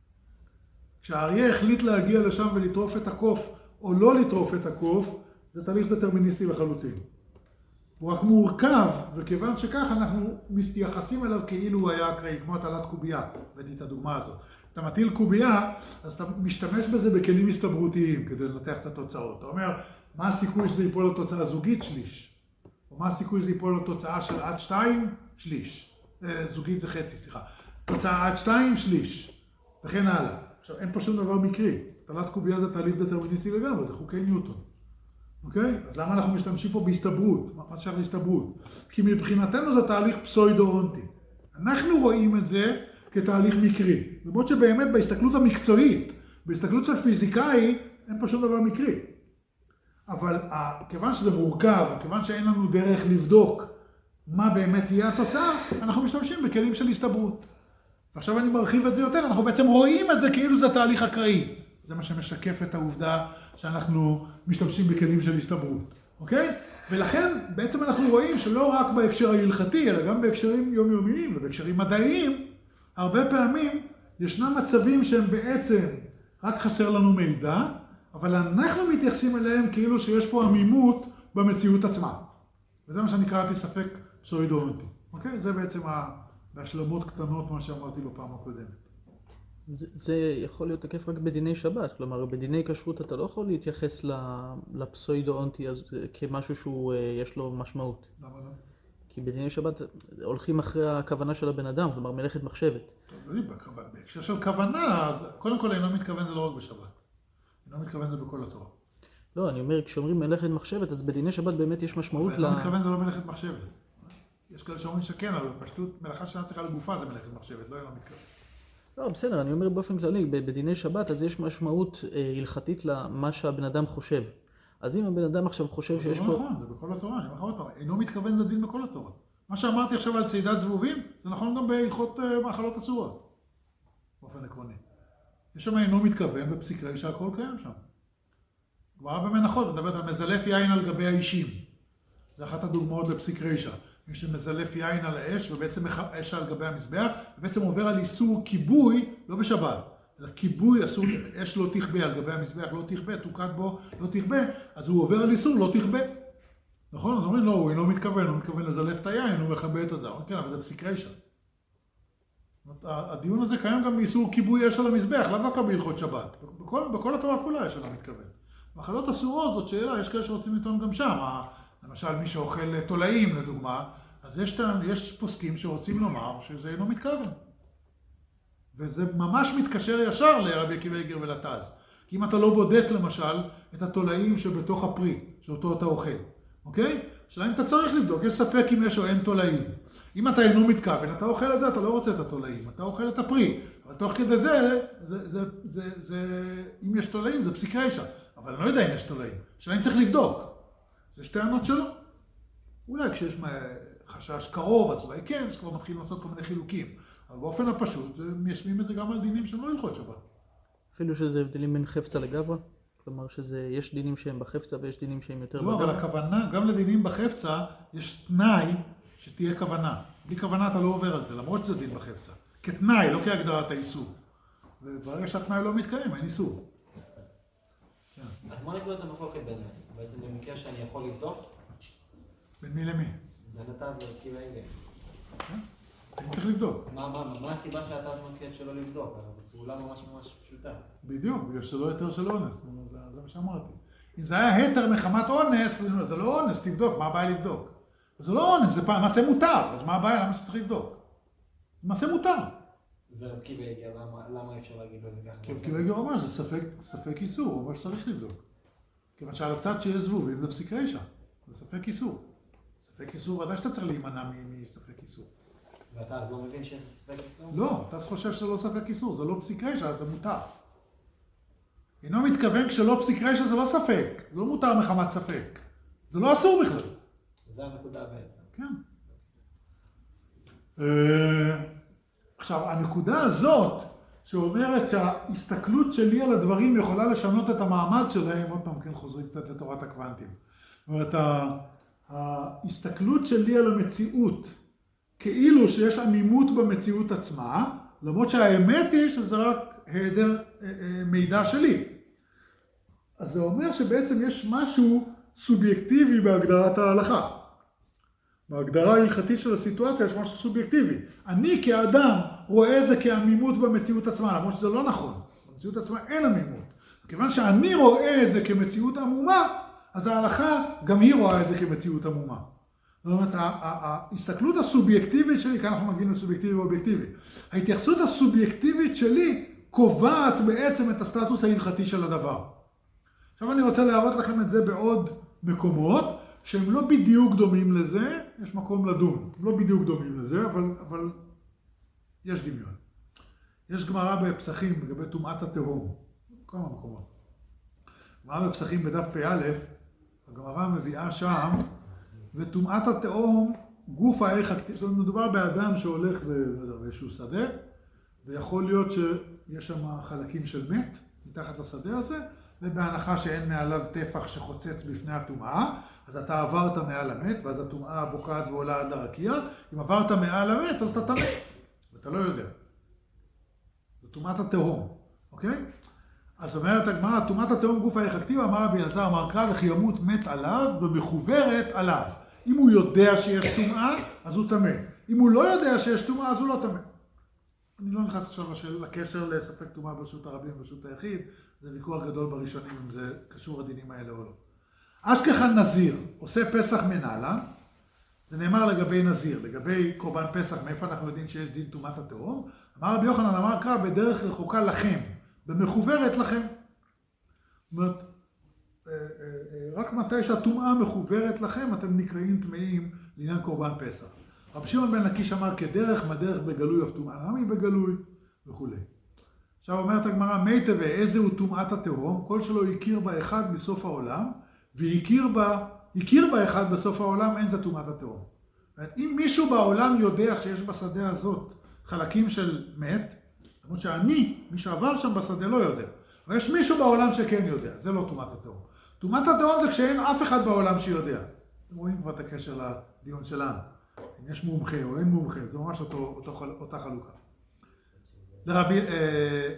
כשהאריה החליט להגיע לשם ולטרוף את הקוף או לא לטרוף את הקוף, זה תהליך דטרמיניסטי לחלוטין. הוא רק מורכב, וכיוון שכך אנחנו מתייחסים אליו כאילו הוא היה אקראי, כמו הטלת קובייה, הבאתי את הדוגמה הזאת. אתה מטיל קובייה, אז אתה משתמש בזה בכלים הסתברותיים כדי לנתח את התוצאות. אתה אומר, מה הסיכוי שזה ייפול לתוצאה זוגית? שליש. או מה הסיכוי שזה ייפול לתוצאה של עד שתיים? שליש. זוגית זה חצי, סליחה. תוצאה עד שתיים? שליש. וכן הלאה. עכשיו, אין פה שום דבר מקרי. הטלת קובייה זה תהליך דטרמיניסטי לגמרי, זה חוקי ניוטון. אוקיי? אז למה אנחנו משתמשים פה בהסתברות? מה שייך להסתברות? כי מבחינתנו זה תהליך פסוידו-אונטי. אנחנו רואים את זה כתהליך מקרי. למרות שבאמת בהסתכלות המקצועית, בהסתכלות של פיזיקאי, אין פה שום דבר מקרי. אבל כיוון שזה מורכב, כיוון שאין לנו דרך לבדוק מה באמת תהיה התוצאה, אנחנו משתמשים בכלים של הסתברות. ועכשיו אני מרחיב את זה יותר, אנחנו בעצם רואים את זה כאילו זה תהליך אקראי. זה מה שמשקף את העובדה שאנחנו משתמשים בכלים של הסתברות. אוקיי? ולכן בעצם אנחנו רואים שלא רק בהקשר ההלכתי, אלא גם בהקשרים יומיומיים ובהקשרים מדעיים, הרבה פעמים ישנם מצבים שהם בעצם רק חסר לנו מידע, אבל אנחנו מתייחסים אליהם כאילו שיש פה עמימות במציאות עצמה. וזה מה שאני קראתי ספק פסוידו-אונטי. אוקיי? זה בעצם בהשלמות קטנות מה שאמרתי לו פעם הקודמת. זה, זה יכול להיות תקף רק בדיני שבת, כלומר בדיני כשרות אתה לא יכול להתייחס לפסוידו-אונטי כמשהו שהוא יש לו משמעות. למה לא? כי בדיני שבת הולכים אחרי הכוונה של הבן אדם, כלומר מלאכת מחשבת. טוב, בהקשר של כוונה, אז קודם כל אינו מתכוון זה לא רק בשבת. אינו מתכוון זה בכל התורה. לא, אני אומר, כשאומרים מלאכת מחשבת, אז בדיני שבת באמת יש משמעות ל... אינו מתכוון זה לא מלאכת מחשבת. יש כאלה שאומרים שכן, אבל פשטות מלאכה שאתה צריכה לגופה זה מלאכת מחשבת, לא אינו מתכוון. לא, בסדר, אני אומר באופן כללי, בדיני שבת אז יש משמעות הלכתית למה שהבן אדם חושב. אז אם הבן אדם עכשיו חושב שיש פה... זה לא נכון, זה בכל התורה, אני אומר לך עוד פעם, אינו מתכוון זה דין בכל התורה. מה שאמרתי עכשיו על צעידת זבובים, זה נכון גם בהלכות מאכלות אסורות, באופן עקרוני. יש שם אינו מתכוון בפסיקי שהכל קיים שם. גמרא במנחות, מדברת על מזלף יין על גבי האישים. זה אחת הדוגמאות לפסיק רישא. מי שמזלף יין על האש, ובעצם אש על גבי המזבח, ובעצם עובר על איסור כיבוי, לא בשבת, אלא כיבוי, אסור, אש לא תכבה, על גבי המזבח לא תכבה, תוקד בו לא תכבה, אז הוא עובר על איסור לא תכבה. נכון? אז אומרים, לא, הוא אינו מתכוון, הוא מתכוון לזלף את היין, הוא מכבה את הזר. כן, אבל זה פסיק רישא. הדיון הזה קיים גם באיסור כיבוי אש על המזבח, לאו דווקא בהלכות שבת. בכל, בכל התורה כולה יש אינו מתכוון. מאכלות אסורות זאת שאלה, יש כאלה שרוצים לטעון גם שם. למשל, מי שאוכל תולעים, לדוגמה, אז יש, יש פוסקים שרוצים לומר שזה אינו מתכוון. וזה ממש מתקשר ישר לרבי עקיבא איגר ולטז. כי אם אתה לא בודק, למשל, את התולעים שבתוך הפרי, שאותו אתה אוכל, אוקיי? השאלה אם אתה צריך לבדוק, יש ספק אם יש או אין תולעים. אם אתה אינו מתכוון, אתה אוכל את זה, אתה לא רוצה את התולעים, אתה אוכל את הפרי. אבל תוך כדי זה, זה, זה, זה, זה, אם יש תולעים, זה פסיק רישא. אבל אני לא יודע אם יש תולעים. השאלה אם צריך לבדוק. זה שתי ענות שלו. אולי כשיש חשש קרוב, אז אולי כן, שכבר מתחילים לעשות כל מיני חילוקים. אבל באופן הפשוט, מיישמים את זה גם על דינים שהם לא הלכות שבת. אפילו שזה הבדלים בין חפצה לגברא? כלומר שיש דינים שהם בחפצה ויש דינים שהם יותר בגברא? לא, אבל הכוונה, גם לדינים בחפצה, יש תנאי שתהיה כוונה. בלי כוונה אתה לא עובר על זה, למרות שזה דין בחפצה. כתנאי, לא כהגדרת האיסור. וברגע שהתנאי לא מתקיים, אין איסור. אז מה נקודת המחלוקת ביניהם? בעצם במקרה שאני יכול לבדוק? בין מי למי? זה נתן לעקיבא איגר. אני צריך לבדוק. מה הסיבה שאתה מקראת שלא לבדוק? זו פעולה ממש ממש פשוטה. בדיוק, בגלל שזה לא היתר של אונס, זה מה שאמרתי. אם זה היה היתר מחמת אונס, זה לא אונס, תבדוק, מה הבעיה לבדוק? זה לא אונס, זה מעשה מותר, אז מה הבעיה? למה שצריך לבדוק? זה מעשה מותר. זה עקיבא איגר, למה אפשר להגיד לו את זה ככה? כי עקיבא איגר אומר, זה ספק איסור, הוא אומר שצריך לבדוק. כיוון שעל הצד שיש זבובים, זה פסיק רישא, זה ספק איסור. ספק איסור, ודאי שאתה צריך להימנע מספק איסור. ואתה אז לא מבין שיש ספק איסור? לא, אתה חושב שזה לא ספק איסור, זה לא פסיק רישא, זה מותר. אינו מתכוון כשלא פסיק רישא זה לא ספק, זה לא מותר מחמת ספק. זה לא אסור בכלל. זה הנקודה בעצם. כן. עכשיו, הנקודה הזאת, שאומרת שההסתכלות שלי על הדברים יכולה לשנות את המעמד שלהם, עוד פעם כן חוזרים קצת לתורת הקוונטים. זאת אומרת, ההסתכלות שלי על המציאות, כאילו שיש עמימות במציאות עצמה, למרות שהאמת היא שזה רק היעדר מידע שלי. אז זה אומר שבעצם יש משהו סובייקטיבי בהגדרת ההלכה. בהגדרה ההלכתית של הסיטואציה יש משהו סובייקטיבי. אני כאדם רואה את זה כעמימות במציאות עצמה, למרות שזה לא נכון. במציאות עצמה אין עמימות. כיוון שאני רואה את זה כמציאות עמומה, אז ההלכה גם היא רואה את זה כמציאות עמומה. זאת אומרת, ההסתכלות הסובייקטיבית שלי, כאן אנחנו מגיעים לסובייקטיבי ואובייקטיבי. ההתייחסות הסובייקטיבית שלי קובעת בעצם את הסטטוס ההלכתי של הדבר. עכשיו אני רוצה להראות לכם את זה בעוד מקומות שהם לא בדיוק דומים לזה, יש מקום לדון, הם לא בדיוק דומים לזה, אבל, אבל יש דמיון. יש גמרא בפסחים לגבי טומאת התהום, כמה מקומות. גמרא בפסחים בדף פ"א, הגמרא מביאה שם, וטומאת התהום, גוף הערך הכתיב, זאת אומרת, מדובר באדם שהולך באיזשהו שדה, ויכול להיות שיש שם חלקים של מת, מתחת לשדה הזה, ובהנחה שאין מעליו טפח שחוצץ בפני הטומאה, אז אתה עברת מעל המת, ואז הטומאה בוקעת ועולה עד לרקיע, אם עברת מעל המת, אז אתה טמא, ואתה לא יודע. זו טומאת התהום, אוקיי? אז אומרת הגמרא, טומאת התהום גוף הערך הכתיב, אמר רבי אלעזר אמר קרא וכי ימות מת עליו ומחוברת עליו. אם הוא יודע שיש טומאה, אז הוא טמא. אם הוא לא יודע שיש טומאה, אז הוא לא טמא. אני לא נכנס עכשיו לקשר לספק טומאה ברשות הרבים וברשות היחיד, זה ויכוח גדול בראשונים אם זה קשור לדינים האלה או לא. אשכחן נזיר עושה פסח מנהלה, זה נאמר לגבי נזיר, לגבי קורבן פסח, מאיפה אנחנו יודעים שיש דין טומאת התהום? אמר רבי יוחנן אמר קרא בדרך רחוקה לכם, במחוברת לכם. זאת אומרת, רק מתי שהטומאה מחוברת לכם, אתם נקראים טמאים לעניין קורבן פסח. רבי שמעון בן לקיש אמר כדרך מה דרך בגלוי אף טומאה, למה היא בגלוי וכו'. עכשיו אומרת הגמרא, מי תווה, איזה הוא טומאת התהום, כל שלו הכיר בה אחד מסוף העולם, והכיר בה, הכיר בה אחד בסוף העולם, אין זה טומאת התהום. אם מישהו בעולם יודע שיש בשדה הזאת חלקים של מת, למרות שאני, מי שעבר שם בשדה לא יודע, אבל יש מישהו בעולם שכן יודע, זה לא טומאת התהום. טומאת התהום זה כשאין אף אחד בעולם שיודע. אתם רואים כבר את הקשר לדיון שלנו. אם יש מומחה או אין מומחה, זה ממש אותו, אותו, אותה חלוקה. לרבי, אה,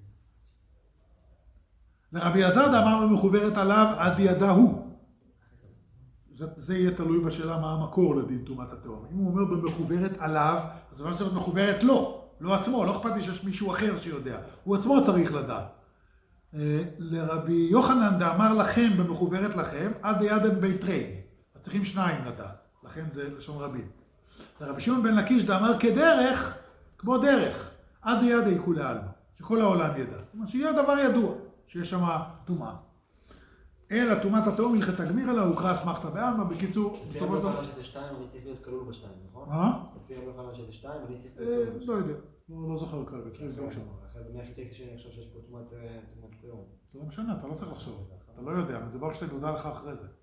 לרבי אלעזר דאמר מחוברת עליו עד ידע הוא. זה, זה יהיה תלוי בשאלה מה המקור לדין טומאת התהום. אם הוא אומר במחוברת עליו, אז זה לא צריך להיות מחוברת לו, לא עצמו, לא אכפת לי שיש מישהו אחר שיודע. הוא עצמו צריך לדעת. אה, לרבי יוחנן דאמר לכם במחוברת לכם עד ידן בית רי. אז צריכים שניים לדעת, לכן זה לשון רבים. לרבי שמעון בן לקיש דאמר כדרך, כמו דרך. עד יד עיקול העלמא, שכל העולם ידע. זאת אומרת שיהיה דבר ידוע, שיש שם טומאה. אלא טומאת התהום הלכת הגמיר אלא הוקרא אסמכתא בעלמא, בקיצור, לפי רבי יוחנן שזה שתיים, אני צריך להיות כלול בשתיים, נכון? מה? לפי רבי יוחנן שזה שתיים, אני צריך להיות כלול בשתיים. לא יודע, לא זוכר כרגע, צריך לבדוק שם. אחרי זה מהפיטקסי שאני חושב שיש פה טומאת תהום. זה לא משנה, אתה לא צריך לחשוב, אתה לא יודע, מדובר שאתה נודע לך אחרי זה.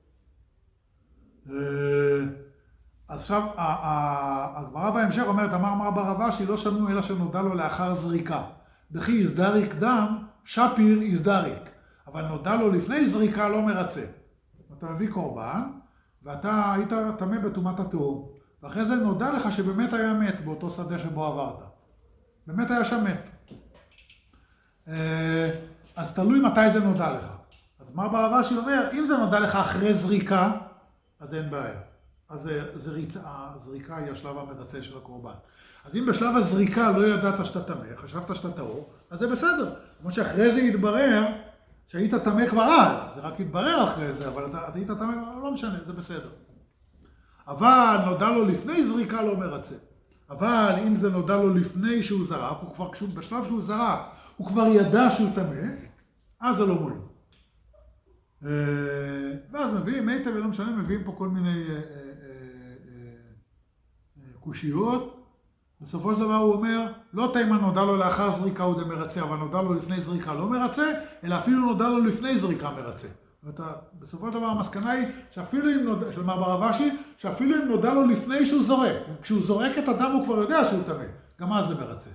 עכשיו, הגמרא בהמשך אומרת, אמר מר בר אבא שלא שנו אלא שנודע לו לאחר זריקה. וכי יזדריק דם, שפיר יזדריק. אבל נודע לו לפני זריקה לא מרצה. אתה מביא קורבן, ואתה היית טמא בטומאת התהום. ואחרי זה נודע לך שבאמת היה מת באותו שדה שבו עברת. באמת היה שם מת. אז תלוי מתי זה נודע לך. אז מר בר אבא שאומר, אם זה נודע לך אחרי זריקה, אז אין בעיה. אז הזריקה היא השלב המרצה של הקורבן. אז אם בשלב הזריקה לא ידעת שאתה טמא, חשבת שאתה טהור, אז זה בסדר. כמו שאחרי זה יתברר שהיית טמא כבר אז, זה רק יתברר אחרי זה, אבל אתה היית טמא, לא משנה, זה בסדר. אבל נודע לו לפני זריקה לא מרצה. אבל אם זה נודע לו לפני שהוא זרק, הוא כבר, בשלב שהוא זרק, הוא כבר ידע שהוא טמא, אז זה לא מועיל. ואז מביאים, מיטב ולא משנה, מביאים פה כל מיני קושיות. בסופו של דבר הוא אומר, לא תימן נודע לו לאחר זריקה הוא דמרצה, אבל נודע לו לפני זריקה לא מרצה, אלא אפילו נודע לו לפני זריקה מרצה. ואתה, בסופו של דבר המסקנה היא, שאפילו אם נודע, של מר בר אבא, שאפילו אם נודע לו לפני שהוא זורק, וכשהוא זורק את הדם הוא כבר יודע שהוא טמא, גם אז זה מרצה.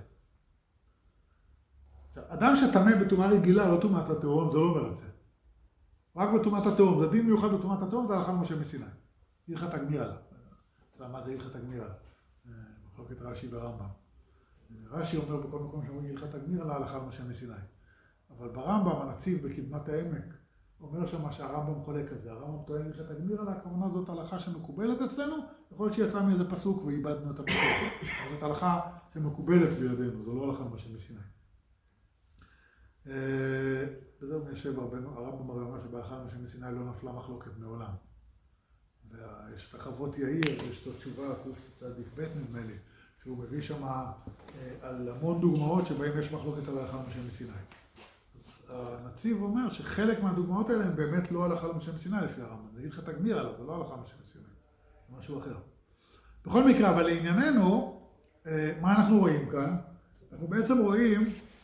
אדם שטמא בטומאה רגילה, לא טומאת התהום, זה לא מרצה. רק בטומאת התהום, זה דין מיוחד בטומאת התהום, זה הלכה למשה מסיני. הלכת הגמירה. מה זה הלכת הגמירה? מחלוקת רש"י ורמב"ם. רש"י אומר בכל מקום שאומרים הלכת הגמירה להלכה למשה מסיני. אבל ברמב"ם, הנציב בקדמת העמק, אומר שם שהרמב"ם חולק את זה. הרמב"ם טוען הלכת הגמירה לה, הכוונה זאת הלכה שמקובלת אצלנו, יכול להיות שיצא מאיזה פסוק ואיבדנו את הפסוק. זאת הלכה שמקובלת בידינו, זו לא הלכה למשה מסיני. בזה מיישב הרמב"ם הרי אומר שבהלכה למשה מסיני לא נפלה מחלוקת מעולם. ויש את החוות יאיר, יש את התשובה, צדיק ב' נדמה לי, שהוא מביא שם על המון דוגמאות שבהם יש מחלוקת על ההלכה למשה מסיני. הנציב אומר שחלק מהדוגמאות האלה הן באמת לא הלכה למשה מסיני לפי הרמב"ם. זה הלכת הגמיר עליו, זה לא הלכה למשה מסיני. זה משהו אחר. בכל מקרה, אבל לענייננו, מה אנחנו רואים כאן? אנחנו בעצם רואים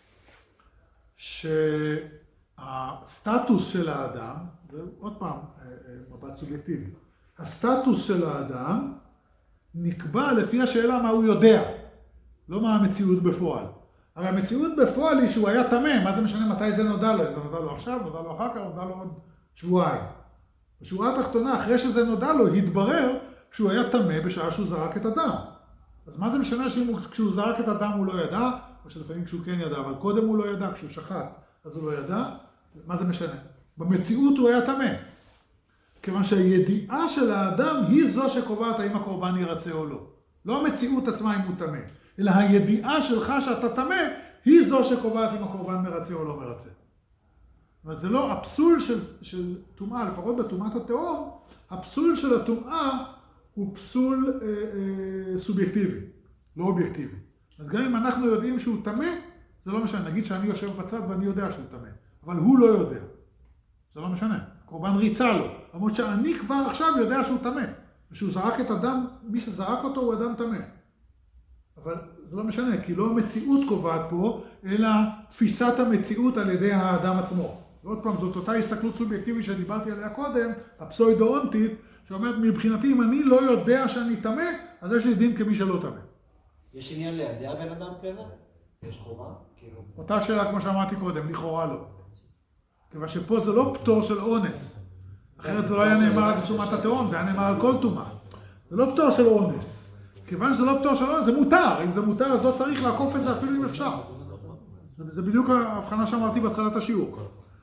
שהסטטוס של האדם, ועוד פעם, מבט סובייקטיבי, הסטטוס של האדם נקבע לפי השאלה מה הוא יודע, לא מה המציאות בפועל. הרי המציאות בפועל היא שהוא היה טמא, מה זה משנה מתי זה נודע לו? זה נודע לו עכשיו, נודע לו אחר כך, נודע לו עוד שבועיים. בשורה התחתונה, אחרי שזה נודע לו, התברר שהוא היה טמא בשעה שהוא זרק את הדם. אז מה זה משנה שכשהוא זרק את הדם הוא לא ידע, או שלפעמים כשהוא כן ידע, אבל קודם הוא לא ידע, כשהוא שחט, אז הוא לא ידע, מה זה משנה? במציאות הוא היה טמא. כיוון שהידיעה של האדם היא זו שקובעת האם הקורבן ירצה או לא. לא המציאות עצמה אם הוא טמא, אלא הידיעה שלך שאתה טמא, היא זו שקובעת אם הקורבן מרצה או לא מרצה. אבל זה לא הפסול של, של טומאה, לפחות בטומאת התאום, הפסול של הטומאה הוא פסול אה, אה, סובייקטיבי, לא אובייקטיבי. אז גם אם אנחנו יודעים שהוא טמא, זה לא משנה. נגיד שאני יושב בצד ואני יודע שהוא טמא, אבל הוא לא יודע. זה לא משנה. הקורבן ריצה לו. למרות שאני כבר עכשיו יודע שהוא טמא. ושהוא זרק את הדם, מי שזרק אותו הוא אדם טמא. אבל זה לא משנה, כי לא המציאות קובעת פה, אלא תפיסת המציאות על ידי האדם עצמו. ועוד פעם, זאת אותה הסתכלות סובייקטיבית שדיברתי עליה קודם, הפסוידו-אונטית, שאומרת, מבחינתי, אם אני לא יודע שאני טמא, אז יש לי דין כמי שלא טמא. יש עניין לידע בן אדם כזה? יש חובה? אותה שאלה, כמו שאמרתי קודם, לכאורה לא. כיוון שפה זה לא פטור של אונס. אחרת זה לא היה נאמר על טומאת התאום, זה היה נאמר על כל טומאה. זה לא פטור של אונס. כיוון שזה לא פטור של אונס, זה מותר. אם זה מותר, אז לא צריך לעקוף את זה אפילו אם אפשר. זה בדיוק ההבחנה שאמרתי בהתחלת השיעור.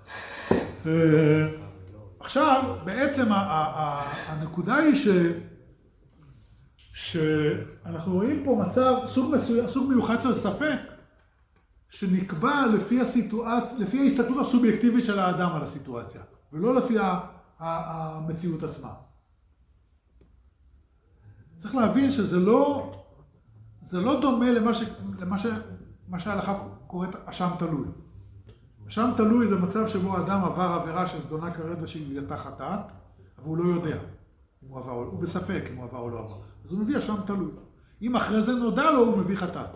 עכשיו, בעצם הנקודה היא ש... שאנחנו רואים פה מצב, סוג מסוים, סוג מיוחד של ספק, שנקבע לפי הסיטואציה, לפי ההסתכלות הסובייקטיבית של האדם על הסיטואציה, ולא לפי המציאות עצמה. צריך להבין שזה לא, זה לא דומה למה ש, למה ש, מה שההלכה קוראת אשם תלוי. אשם תלוי זה מצב שבו האדם עבר עבירה של זדונה כרת ושהיא גילתה חטאת, אבל הוא לא יודע אם הוא עבר, הוא בספק אם הוא עבר או לא עבר. אז הוא מביא אשם תלוי. אם אחרי זה נודע לו, הוא מביא חטאת.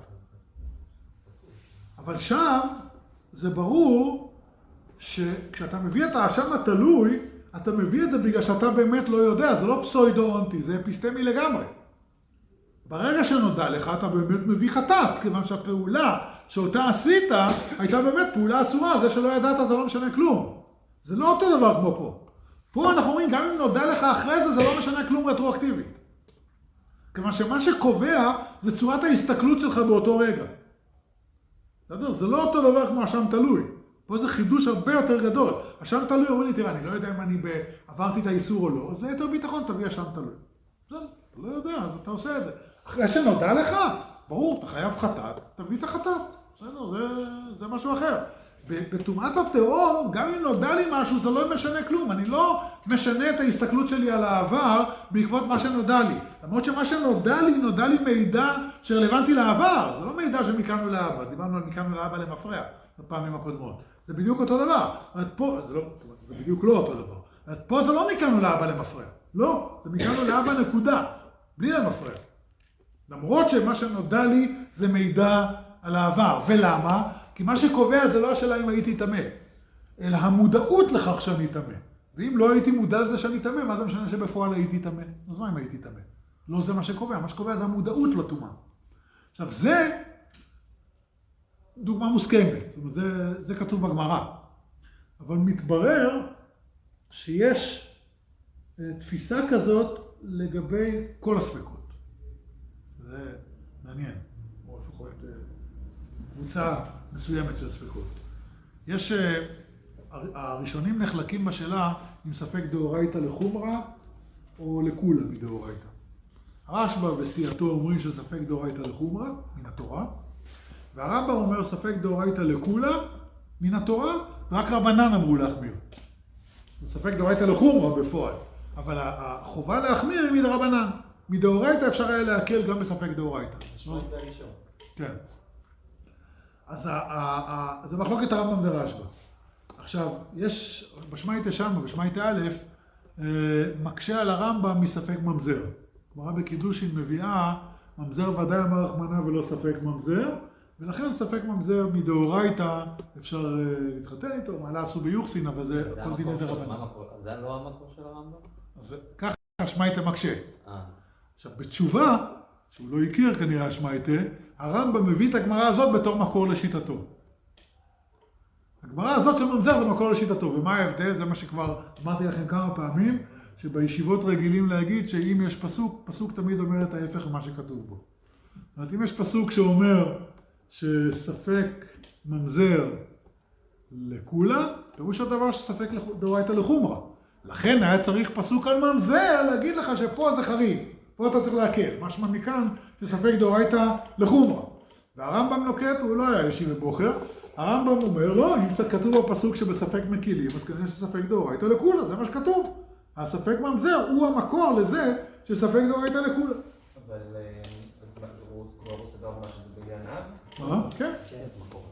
אבל שם זה ברור שכשאתה מביא את האשם התלוי, אתה מביא את זה בגלל שאתה באמת לא יודע, זה לא פסוידו-אונטי, זה אפיסטמי לגמרי. ברגע שנודע לך, אתה באמת מביא חטאת, כיוון שהפעולה שאותה עשית, הייתה באמת פעולה אסורה, זה שלא ידעת זה לא משנה כלום. זה לא אותו דבר כמו פה. פה אנחנו אומרים, גם אם נודע לך אחרי זה, זה לא משנה כלום רטרואקטיבית. כיוון שמה שקובע זה צורת ההסתכלות שלך באותו רגע. זה לא אותו דבר כמו אשם תלוי. פה זה חידוש הרבה יותר גדול. אשם תלוי אומרים לי, תראה, אני לא יודע אם אני עברתי את האיסור או לא, אז ליתר ביטחון תביא אשם תלוי. אתה לא יודע, אז אתה עושה את זה. אחרי שנודע לך, ברור, אתה חייב חטאת, תביא את החטאת. בסדר, זה, זה משהו אחר. בטומאת התאום, גם אם נודע לי משהו, זה לא משנה כלום. אני לא משנה את ההסתכלות שלי על העבר בעקבות מה שנודע לי. למרות שמה שנודע לי, נודע לי מידע שרלוונטי לעבר. זה לא מידע שמכאן ולהבא. דיברנו על מכאן ולהבא למפרע, בפעמים הקודמות. זה בדיוק אותו דבר. פה, זה, לא, זה בדיוק לא אותו דבר. פה זה לא מכאן ולהבא למפרע. לא, זה מכאן ולהבא נקודה. בלי למפרע. למרות שמה שנודע לי זה מידע על העבר. ולמה? כי מה שקובע זה לא השאלה אם הייתי טמא, אלא המודעות לכך שאני טמא. ואם לא הייתי מודע לזה שאני טמא, מה זה משנה שבפועל הייתי טמא? אז מה אם הייתי טמא? לא זה מה שקובע, מה שקובע זה המודעות לטומאה. עכשיו זה דוגמה מוסכמת, זאת אומרת, זה, זה כתוב בגמרא. אבל מתברר שיש תפיסה כזאת לגבי כל הספקות. זה מעניין, או לפחות קבוצה מסוימת של ספקות. יש, הראשונים נחלקים בשאלה אם ספק דאורייתא לחומרא או לקולא מדאורייתא. הרשב"א וסייעתו אומרים שספק דאורייתא לחומרא מן התורה, והרמב"ם אומר ספק דאורייתא לקולא מן התורה, ורק רבנן אמרו להחמיר. ספק דאורייתא לחומרא בפועל, אבל החובה להחמיר היא מדרבנן. מדאורייתא אפשר היה להקל גם בספק דאורייתא. נשמע את זה הראשון. כן. אז זה מחלוקת הרמב"ם ורשב"א. עכשיו, יש, בשמייטה שם, בשמייטה א', מקשה על הרמב"ם מספק ממזר. גמרא בקידושין מביאה ממזר ודאי אמר רחמנא ולא ספק ממזר, ולכן ספק ממזר מדאורייתא אפשר להתחתן איתו, מעלה עשו ביוחסין, אבל זה כל דיני דרבנן. זה לא המקור של הרמב"ם? אז ככה השמייטה מקשה. אה. עכשיו, בתשובה, שהוא לא הכיר כנראה השמייטה, הרמב"ם מביא את הגמרא הזאת בתור מקור לשיטתו. הגמרא הזאת של ממזר זה מקור לשיטתו, ומה ההבדל? זה מה שכבר אמרתי לכם כמה פעמים, שבישיבות רגילים להגיד שאם יש פסוק, פסוק תמיד אומר את ההפך ממה שכתוב בו. זאת אומרת, אם יש פסוק שאומר שספק ממזר לכולה, פירוש הדבר שספק דאורייתא לחומרא. לכן היה צריך פסוק על ממזר להגיד לך שפה זה חריג, פה אתה צריך להקל. משמע מכאן שספק דאורייתא לחומרא. והרמב"ם נוקט, הוא לא היה ישיב בבוחר, הרמב"ם אומר, לא, אם קצת כתוב בפסוק שבספק מקילים, אז כנראה שספק דאורייתא לכולה, זה מה שכתוב. הספק ממזר הוא המקור לזה שספק דאורייתא לכולה. אבל אז מה זה הוא כבר עושה דבר מה שזה בעניין אב? אה? כן. כן, מקור.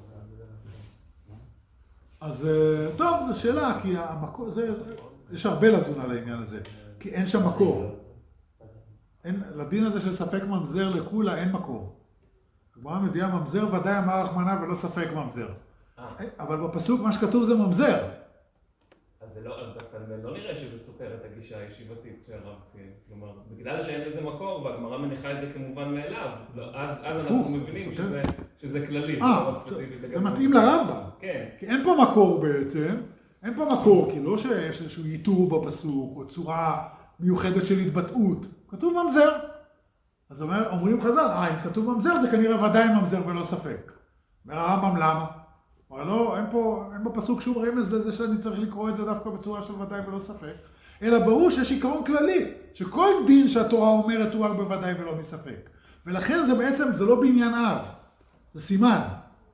אז טוב, זו שאלה, כי המקור, זה, יש הרבה לדון על העניין הזה, כי אין שם מקור. אין, לדין הזה של ספק ממזר לכולה אין מקור. הגמרא מביאה ממזר ודאי אמר רחמנא ולא ספק ממזר. אבל בפסוק מה שכתוב זה ממזר. אז זה לא, אז דווקא לא נראה שזה סותר את הגישה הישיבתית שהרב ציין. כלומר, בגלל שאין לזה מקור והגמרא מניחה את זה כמובן מאליו, אז, אז אנחנו מבינים שזה, שזה כללי. אה, זה מתאים לרמב"ם. כן. כי אין פה מקור בעצם, אין פה מקור, כי לא שיש איזשהו ייתור בפסוק או צורה מיוחדת של התבטאות. כתוב ממזר. אז אומר, אומרים חז"ל, אה, אם כתוב ממזר זה כנראה ודאי ממזר ולא ספק. אומר הרמב"ם למה? אבל לא, אין פה, אין בפסוק שום רמז לזה שאני צריך לקרוא את זה דווקא בצורה של ודאי ולא ספק, אלא ברור שיש עיקרון כללי, שכל דין שהתורה אומרת הוא רק בוודאי ולא מספק. ולכן זה בעצם, זה לא בניין אב, זה סימן.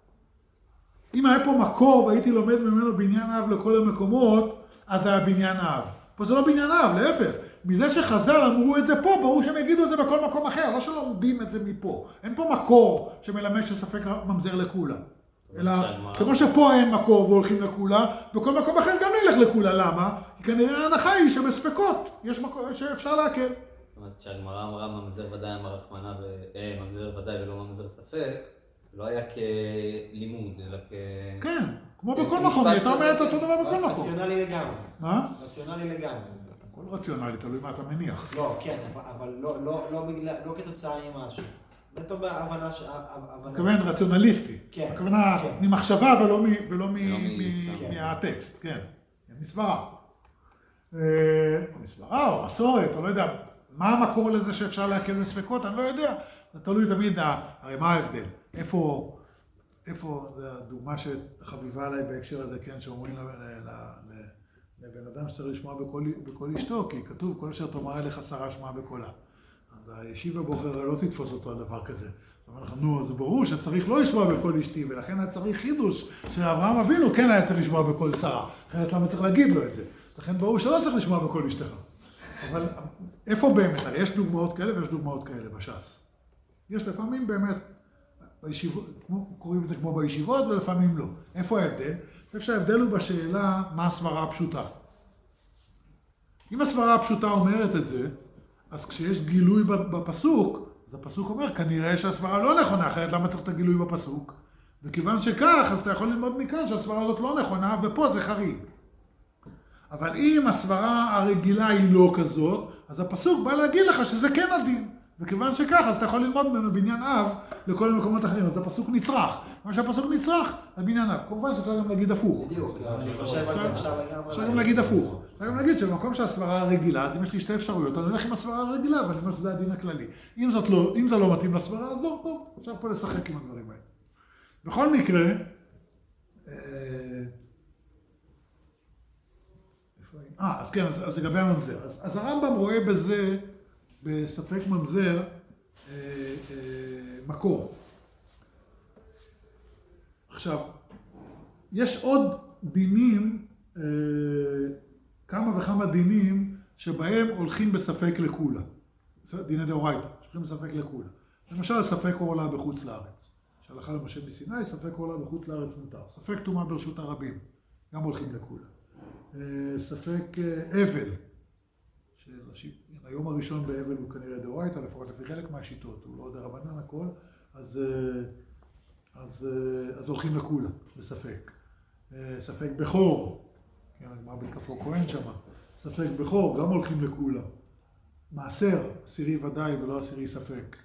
אם היה פה מקור והייתי לומד ממנו בניין אב לכל המקומות, אז זה היה בניין אב. פה זה לא בניין אב, להפך. מזה שחז"ל אמרו את זה פה, ברור שהם יגידו את זה בכל מקום אחר, לא שלומדים את זה מפה. אין פה מקור שמלמד שספק ממזר לכולה. אלא כמו שפה אין מקור והולכים לכולה, בכל מקום אחר גם נלך לכולה. למה? כי כנראה ההנחה היא שבספקות יש מקור שאפשר להקל. זאת אומרת, כשהגמרא אמרה ממזר ודאי אמר רחמנא וממזר ודאי ולא ממזר ספק, לא היה כלימוד, אלא כ... כן, כמו בכל מקום, הייתה אומרת אותו דבר בכל מקום. רציונלי לגמרי. מה? רציונלי לגמרי. הכל רציונלי, תלוי מה אתה מניח. לא, כן, אבל לא כתוצאה ממשהו. זה טוב בהבנה ש... הכוון רציונליסטי. כן. הכוונה ממחשבה ולא מהטקסט, כן. מסברה. או מסברה או מסורת, או לא יודע. מה המקור לזה שאפשר להקל בספקות? אני לא יודע. זה תלוי תמיד, הרי מה ההבדל? איפה, איפה, זו הדוגמה שחביבה עליי בהקשר הזה, כן, שאומרים לבן אדם שצריך לשמוע בקול אשתו, כי כתוב, כל אשר תאמר אליך שרה שמע בקולה. אז הישיבה בוחר לא תתפוס אותו על דבר כזה. זאת אומרת, נו, זה ברור שצריך לא לשמוע בקול אשתי, ולכן היה צריך חידוש שאברהם אבינו כן היה צריך לשמוע בקול שרה. אחרת למה צריך להגיד לו את זה? לכן ברור שלא צריך לשמוע בקול אשתך. אבל איפה באמת? הרי יש דוגמאות כאלה ויש דוגמאות כאלה בש"ס. יש לפעמים באמת, בישיבות, קוראים את זה כמו בישיבות ולפעמים לא. איפה ההבדל? אני חושב שההבדל הוא בשאלה מה הסברה הפשוטה. אם הסברה הפשוטה אומרת את זה, אז כשיש גילוי בפסוק, אז הפסוק אומר, כנראה שהסברה לא נכונה, אחרת למה צריך את הגילוי בפסוק? וכיוון שכך, אז אתה יכול ללמוד מכאן שהסברה הזאת לא נכונה, ופה זה חריג. אבל אם הסברה הרגילה היא לא כזאת, אז הפסוק בא להגיד לך שזה כן הדין. וכיוון שכך, אז אתה יכול ללמוד ממנו בניין אב לכל המקומות האחרים. אז הפסוק נצרך. מה שהפסוק נצרך, זה בניין אב. כמובן שאפשר גם להגיד הפוך. בדיוק, אני חושב אפשר גם להגיד הפוך. אפשר גם להגיד שבמקום שהסברה הרגילה, אז אם יש לי שתי אפשרויות, אני הולך עם הסברה הרגילה, ואני אומר שזה הדין הכללי. אם זאת לא, אם זה לא מתאים לסברה, אז לא, טוב, אפשר פה לשחק עם הדברים האלה. בכל מקרה, אה, אז כן, אז, אז לגבי הממזר. אז, אז הרמב"ם רואה בזה, בספק ממזר, אה, אה, מקור. עכשיו, יש עוד דינים, אה, כמה וכמה דינים, שבהם הולכים בספק לכולה. דיני דאורייתא, הולכים בספק לכולה. למשל, ספק עורלה בחוץ לארץ. שהלכה למשה מסיני, ספק עורלה בחוץ לארץ מותר. ספק טומאה ברשות הרבים. גם הולכים לכולה. ספק אבל, היום הראשון באבל הוא כנראה דאורייתא, לפחות לפי חלק מהשיטות, הוא לא דרבנן הכל, אז, אז, אז הולכים לכולה, בספק. ספק בכור, כן, הגמרא בכפו כהן שמה, ספק בכור, גם הולכים לכולה. מעשר, עשירי ודאי ולא עשירי ספק.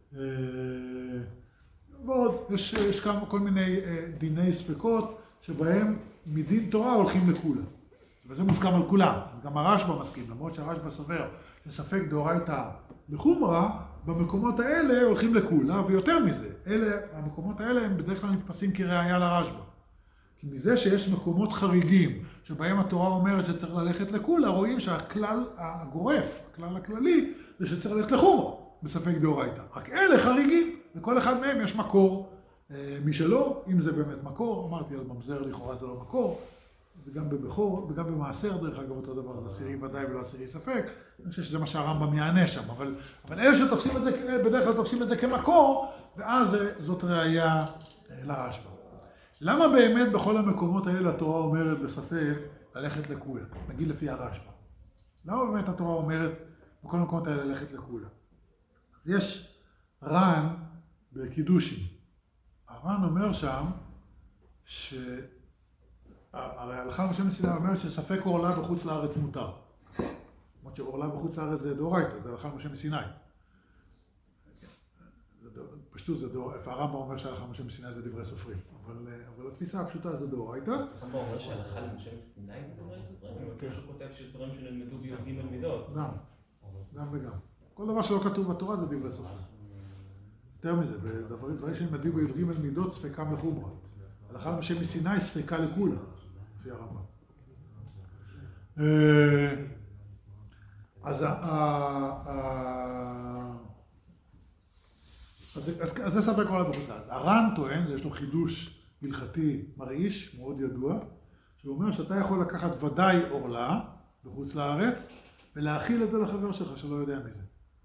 ועוד, יש, יש כמה, כל מיני דיני ספקות שבהם מדין תורה הולכים לכולה. וזה מוסכם על כולם, גם הרשב"א מסכים, למרות שהרשב"א סובר שספק דאורייתא לחומרא, במקומות האלה הולכים לכולה, ויותר מזה, אלה, המקומות האלה הם בדרך כלל נתפסים כראיה לרשב"א. כי מזה שיש מקומות חריגים, שבהם התורה אומרת שצריך ללכת לכולה, רואים שהכלל הגורף, הכלל הכללי, זה שצריך ללכת לחומרא, בספק דאורייתא. רק אלה חריגים, וכל אחד מהם יש מקור משלו, אם זה באמת מקור, אמרתי על ממזר לכאורה זה לא מקור, וגם בבכור, וגם במעשר, דרך אגב, אותו דבר, זה עשירי ודאי ולא עשירי ספק. אני חושב שזה מה שהרמב"ם יענה שם, אבל, אבל אלה שתופסים את זה, בדרך כלל תופסים את זה כמקור, ואז זאת ראייה לרשב"א. למה באמת בכל המקומות האלה התורה אומרת בספק ללכת לכולה? נגיד לפי הרשב"א. למה באמת התורה אומרת בכל המקומות האלה ללכת לכולה? אז יש ר"ן בקידושין. הר"ן אומר שם ש... הרי ההלכה למשה מסיני אומרת שספק עורלה בחוץ לארץ מותר. למרות שעורלה בחוץ לארץ זה דאורייתא, זה ההלכה למשה מסיני. פשטות זה דאורייתא, הרמב"ם אומר שההלכה למשה מסיני זה דברי סופרים. אבל, אבל התפיסה הפשוטה זה דאורייתא. הרמב"ם אומר שההלכה למשה מסיני זה דברי סופרים? אני מכיר שכותב שדברים שנלמדו בי"ג מידות. גם, גם וגם. כל דבר שלא כתוב בתורה זה דברי סופרים. יותר מזה, בדברים שנלמדו בי"ג מידות ספקם לחומרא. ההלכה למשה מסיני ספקה לכולה. לפי הרמב"ם. אז זה ספק עורלה בחוץ לארץ. הר"ן טוען, יש לו חידוש הלכתי מרעיש, מאוד ידוע, שהוא אומר שאתה יכול לקחת ודאי עורלה בחוץ לארץ, ולהכיל את זה לחבר שלך שלא יודע מזה.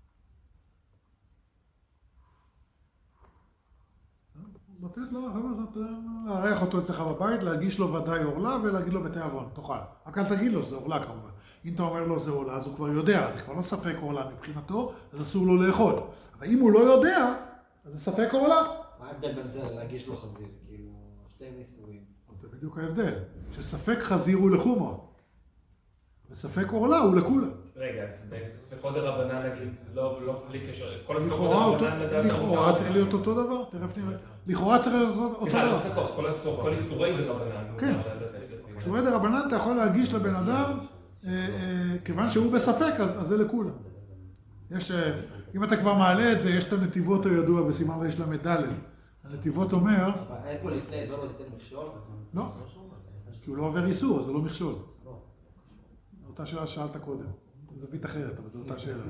לתת לו, להריח אותו אצלך בבית, להגיש לו ודאי עורלה ולהגיד לו בתיאבון, תאכל. רק אל תגיד לו, זה עורלה כמובן. אם אתה אומר לו זה עורלה, אז הוא כבר יודע, זה כבר לא ספק עורלה מבחינתו, אז אסור לו לאכול. אבל אם הוא לא יודע, אז זה ספק עורלה. מה ההבדל בין זה להגיש לו חזיר? כאילו, שתי ניסויים. זה בדיוק ההבדל, שספק חזיר הוא לחומרא, וספק עורלה הוא לכולה. רגע, אז ספקות דרבנן נגיד, לא בלי קשר, כל הספקות לכאורה דרבנן לדעת... לכאורה צריך להיות אותו דבר, תכף נראה. לכאורה צריך להיות אותו דבר. סליחה, לא ספקות, כל איסורי דרבנן. כן. איסורי דרבנן אתה יכול להגיש לבן אדם, כיוון שהוא בספק, אז זה לכולה. יש, אם אתה כבר מעלה את זה, יש את הנתיבות הידוע בסימן ר' ל"ד. הנתיבות אומר... אבל אין פה לפני, לא תיתן מכשול? לא, כי הוא לא עובר איסור, אז זה לא מכשול. אותה שאלה שאלת קודם. זווית אחרת, אבל זו אותה שאלה.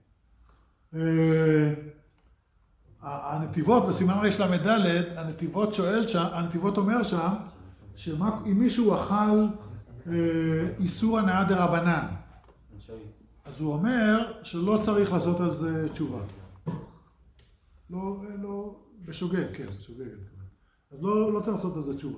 הנתיבות, בסימן ר' ל"ד, הנתיבות שואל שם, הנתיבות אומר שם, שאם מישהו אכל איסור הנאה דרבנן, אז הוא אומר שלא צריך לעשות על זה תשובה. לא, לא, בשוגג, כן, בשוגג. אז לא, לא צריך לעשות על זה תשובה.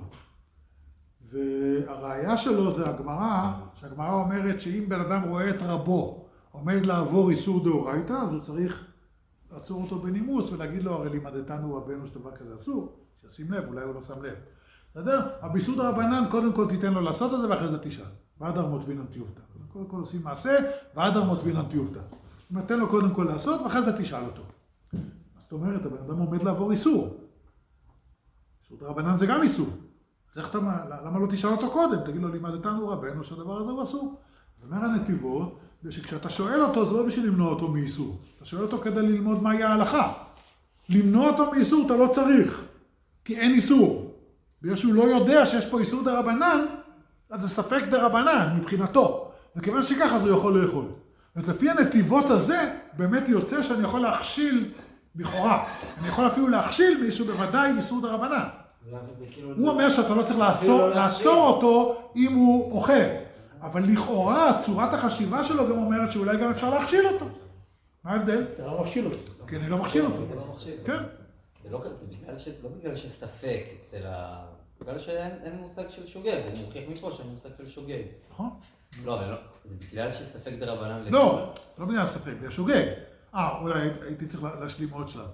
והראיה שלו זה הגמרא, שהגמרא אומרת שאם בן אדם רואה את רבו עומד לעבור איסור דאורייתא, אז הוא צריך לעצור אותו בנימוס ולהגיד לו, הרי לימדתנו רבנו שדבר כזה אסור, שישים לב, אולי הוא לא שם לב. בסדר? הביסוד הרבנן, קודם כל תיתן לו לעשות את זה ואחרי זה תשאל. ועדר מוטבינן תיובתא. קודם כל עושים מעשה, ועדר מוטבינן תיובתא. נתן לו קודם כל לעשות ואחרי זה תשאל אותו. זאת אומרת, הבן אדם עומד לעבור איסור. איסור דרבנן זה גם איסור. אתה, למה לא תשאל אותו קודם? תגיד לו, לימדתנו רבנו שהדבר הזה הוא אסור. זאת אומרת, הנתיבות, זה שכשאתה שואל אותו, זה לא בשביל למנוע אותו מאיסור. אתה שואל אותו כדי ללמוד מהי ההלכה. למנוע אותו מאיסור אתה לא צריך, כי אין איסור. בגלל שהוא לא יודע שיש פה איסור דרבנן, אז זה ספק דרבנן מבחינתו. וכיוון שככה, אז הוא יכול לאכול. ולפי הנתיבות הזה, באמת יוצא שאני יכול להכשיל לכאורה. אני יכול אפילו להכשיל מישהו בוודאי איסור דרבנן. הוא אומר שאתה לא צריך לעצור אותו אם הוא אוחז. אבל לכאורה, צורת החשיבה שלו גם אומרת שאולי גם אפשר להכשיל אותו. מה ההבדל? אתה לא מכשיל אותו. כן, אני לא מכשיל אותו. כן. זה לא בגלל שספק אצל בגלל שאין מושג של שוגג, אני מוכיח מפה שאין מושג של שוגג. נכון? לא, אבל לא, זה בגלל שספק דרבנן לכולה? לא, לא בגלל ספק, בגלל שוגג. אה, אולי הייתי צריך להשלים עוד שלב.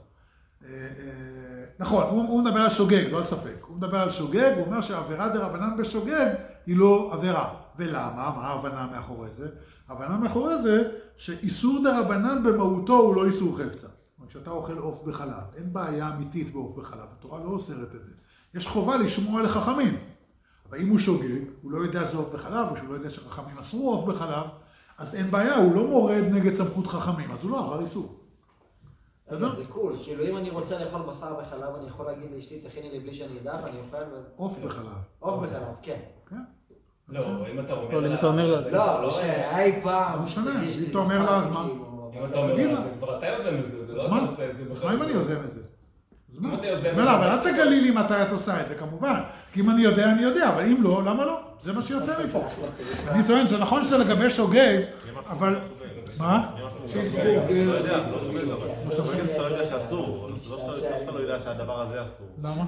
נכון, הוא מדבר על שוגג, לא על ספק. הוא מדבר על שוגג, הוא אומר שהעבירה דרבנן בשוגג היא לא עבירה. ולמה? מה ההבנה מאחורי זה? ההבנה מאחורי זה שאיסור דרבנן במהותו הוא לא איסור חפצה. כשאתה אוכל עוף בחלב, אין בעיה אמיתית בעוף בחלב, התורה לא אוסרת את זה. יש חובה לשמוע לחכמים. אבל אם הוא שוגג, הוא לא יודע שזה עוף בחלב, או שהוא לא יודע שחכמים אסרו עוף בחלב, אז אין בעיה, הוא לא מורד נגד סמכות חכמים, אז הוא לא עבר איסור. זה קול, כאילו אם אני רוצה לאכול בשר בחלב, אני יכול להגיד לאשתי, תכיני לי בלי שאני אדע, ואני אוכל... עוף בחלב. עוף בחלב, כן. לא, אם אתה אומר לא, אם אתה אומר לה... לא, לא, היי פעם. לא משנה, אם אתה אומר לה, אז מה? אם אתה אומר לה, זה כבר אתה יוזם את זה, זה לא אתה עושה את זה בכלל. מה אם אני יוזם את זה? אם אתה יוזם את זה... לא, אבל אל תגלי לי מתי את עושה את זה, כמובן. כי אם אני יודע, אני יודע, אבל אם לא, למה לא? זה מה שיוצא מפה. אני טוען, זה נכון שזה לגבי שוגג, אבל... מה? לא יודע, לא שוגג, אבל שוגג שאתה יודע שאסור, לא שאתה לא יודע שהדבר הזה אסור. למה?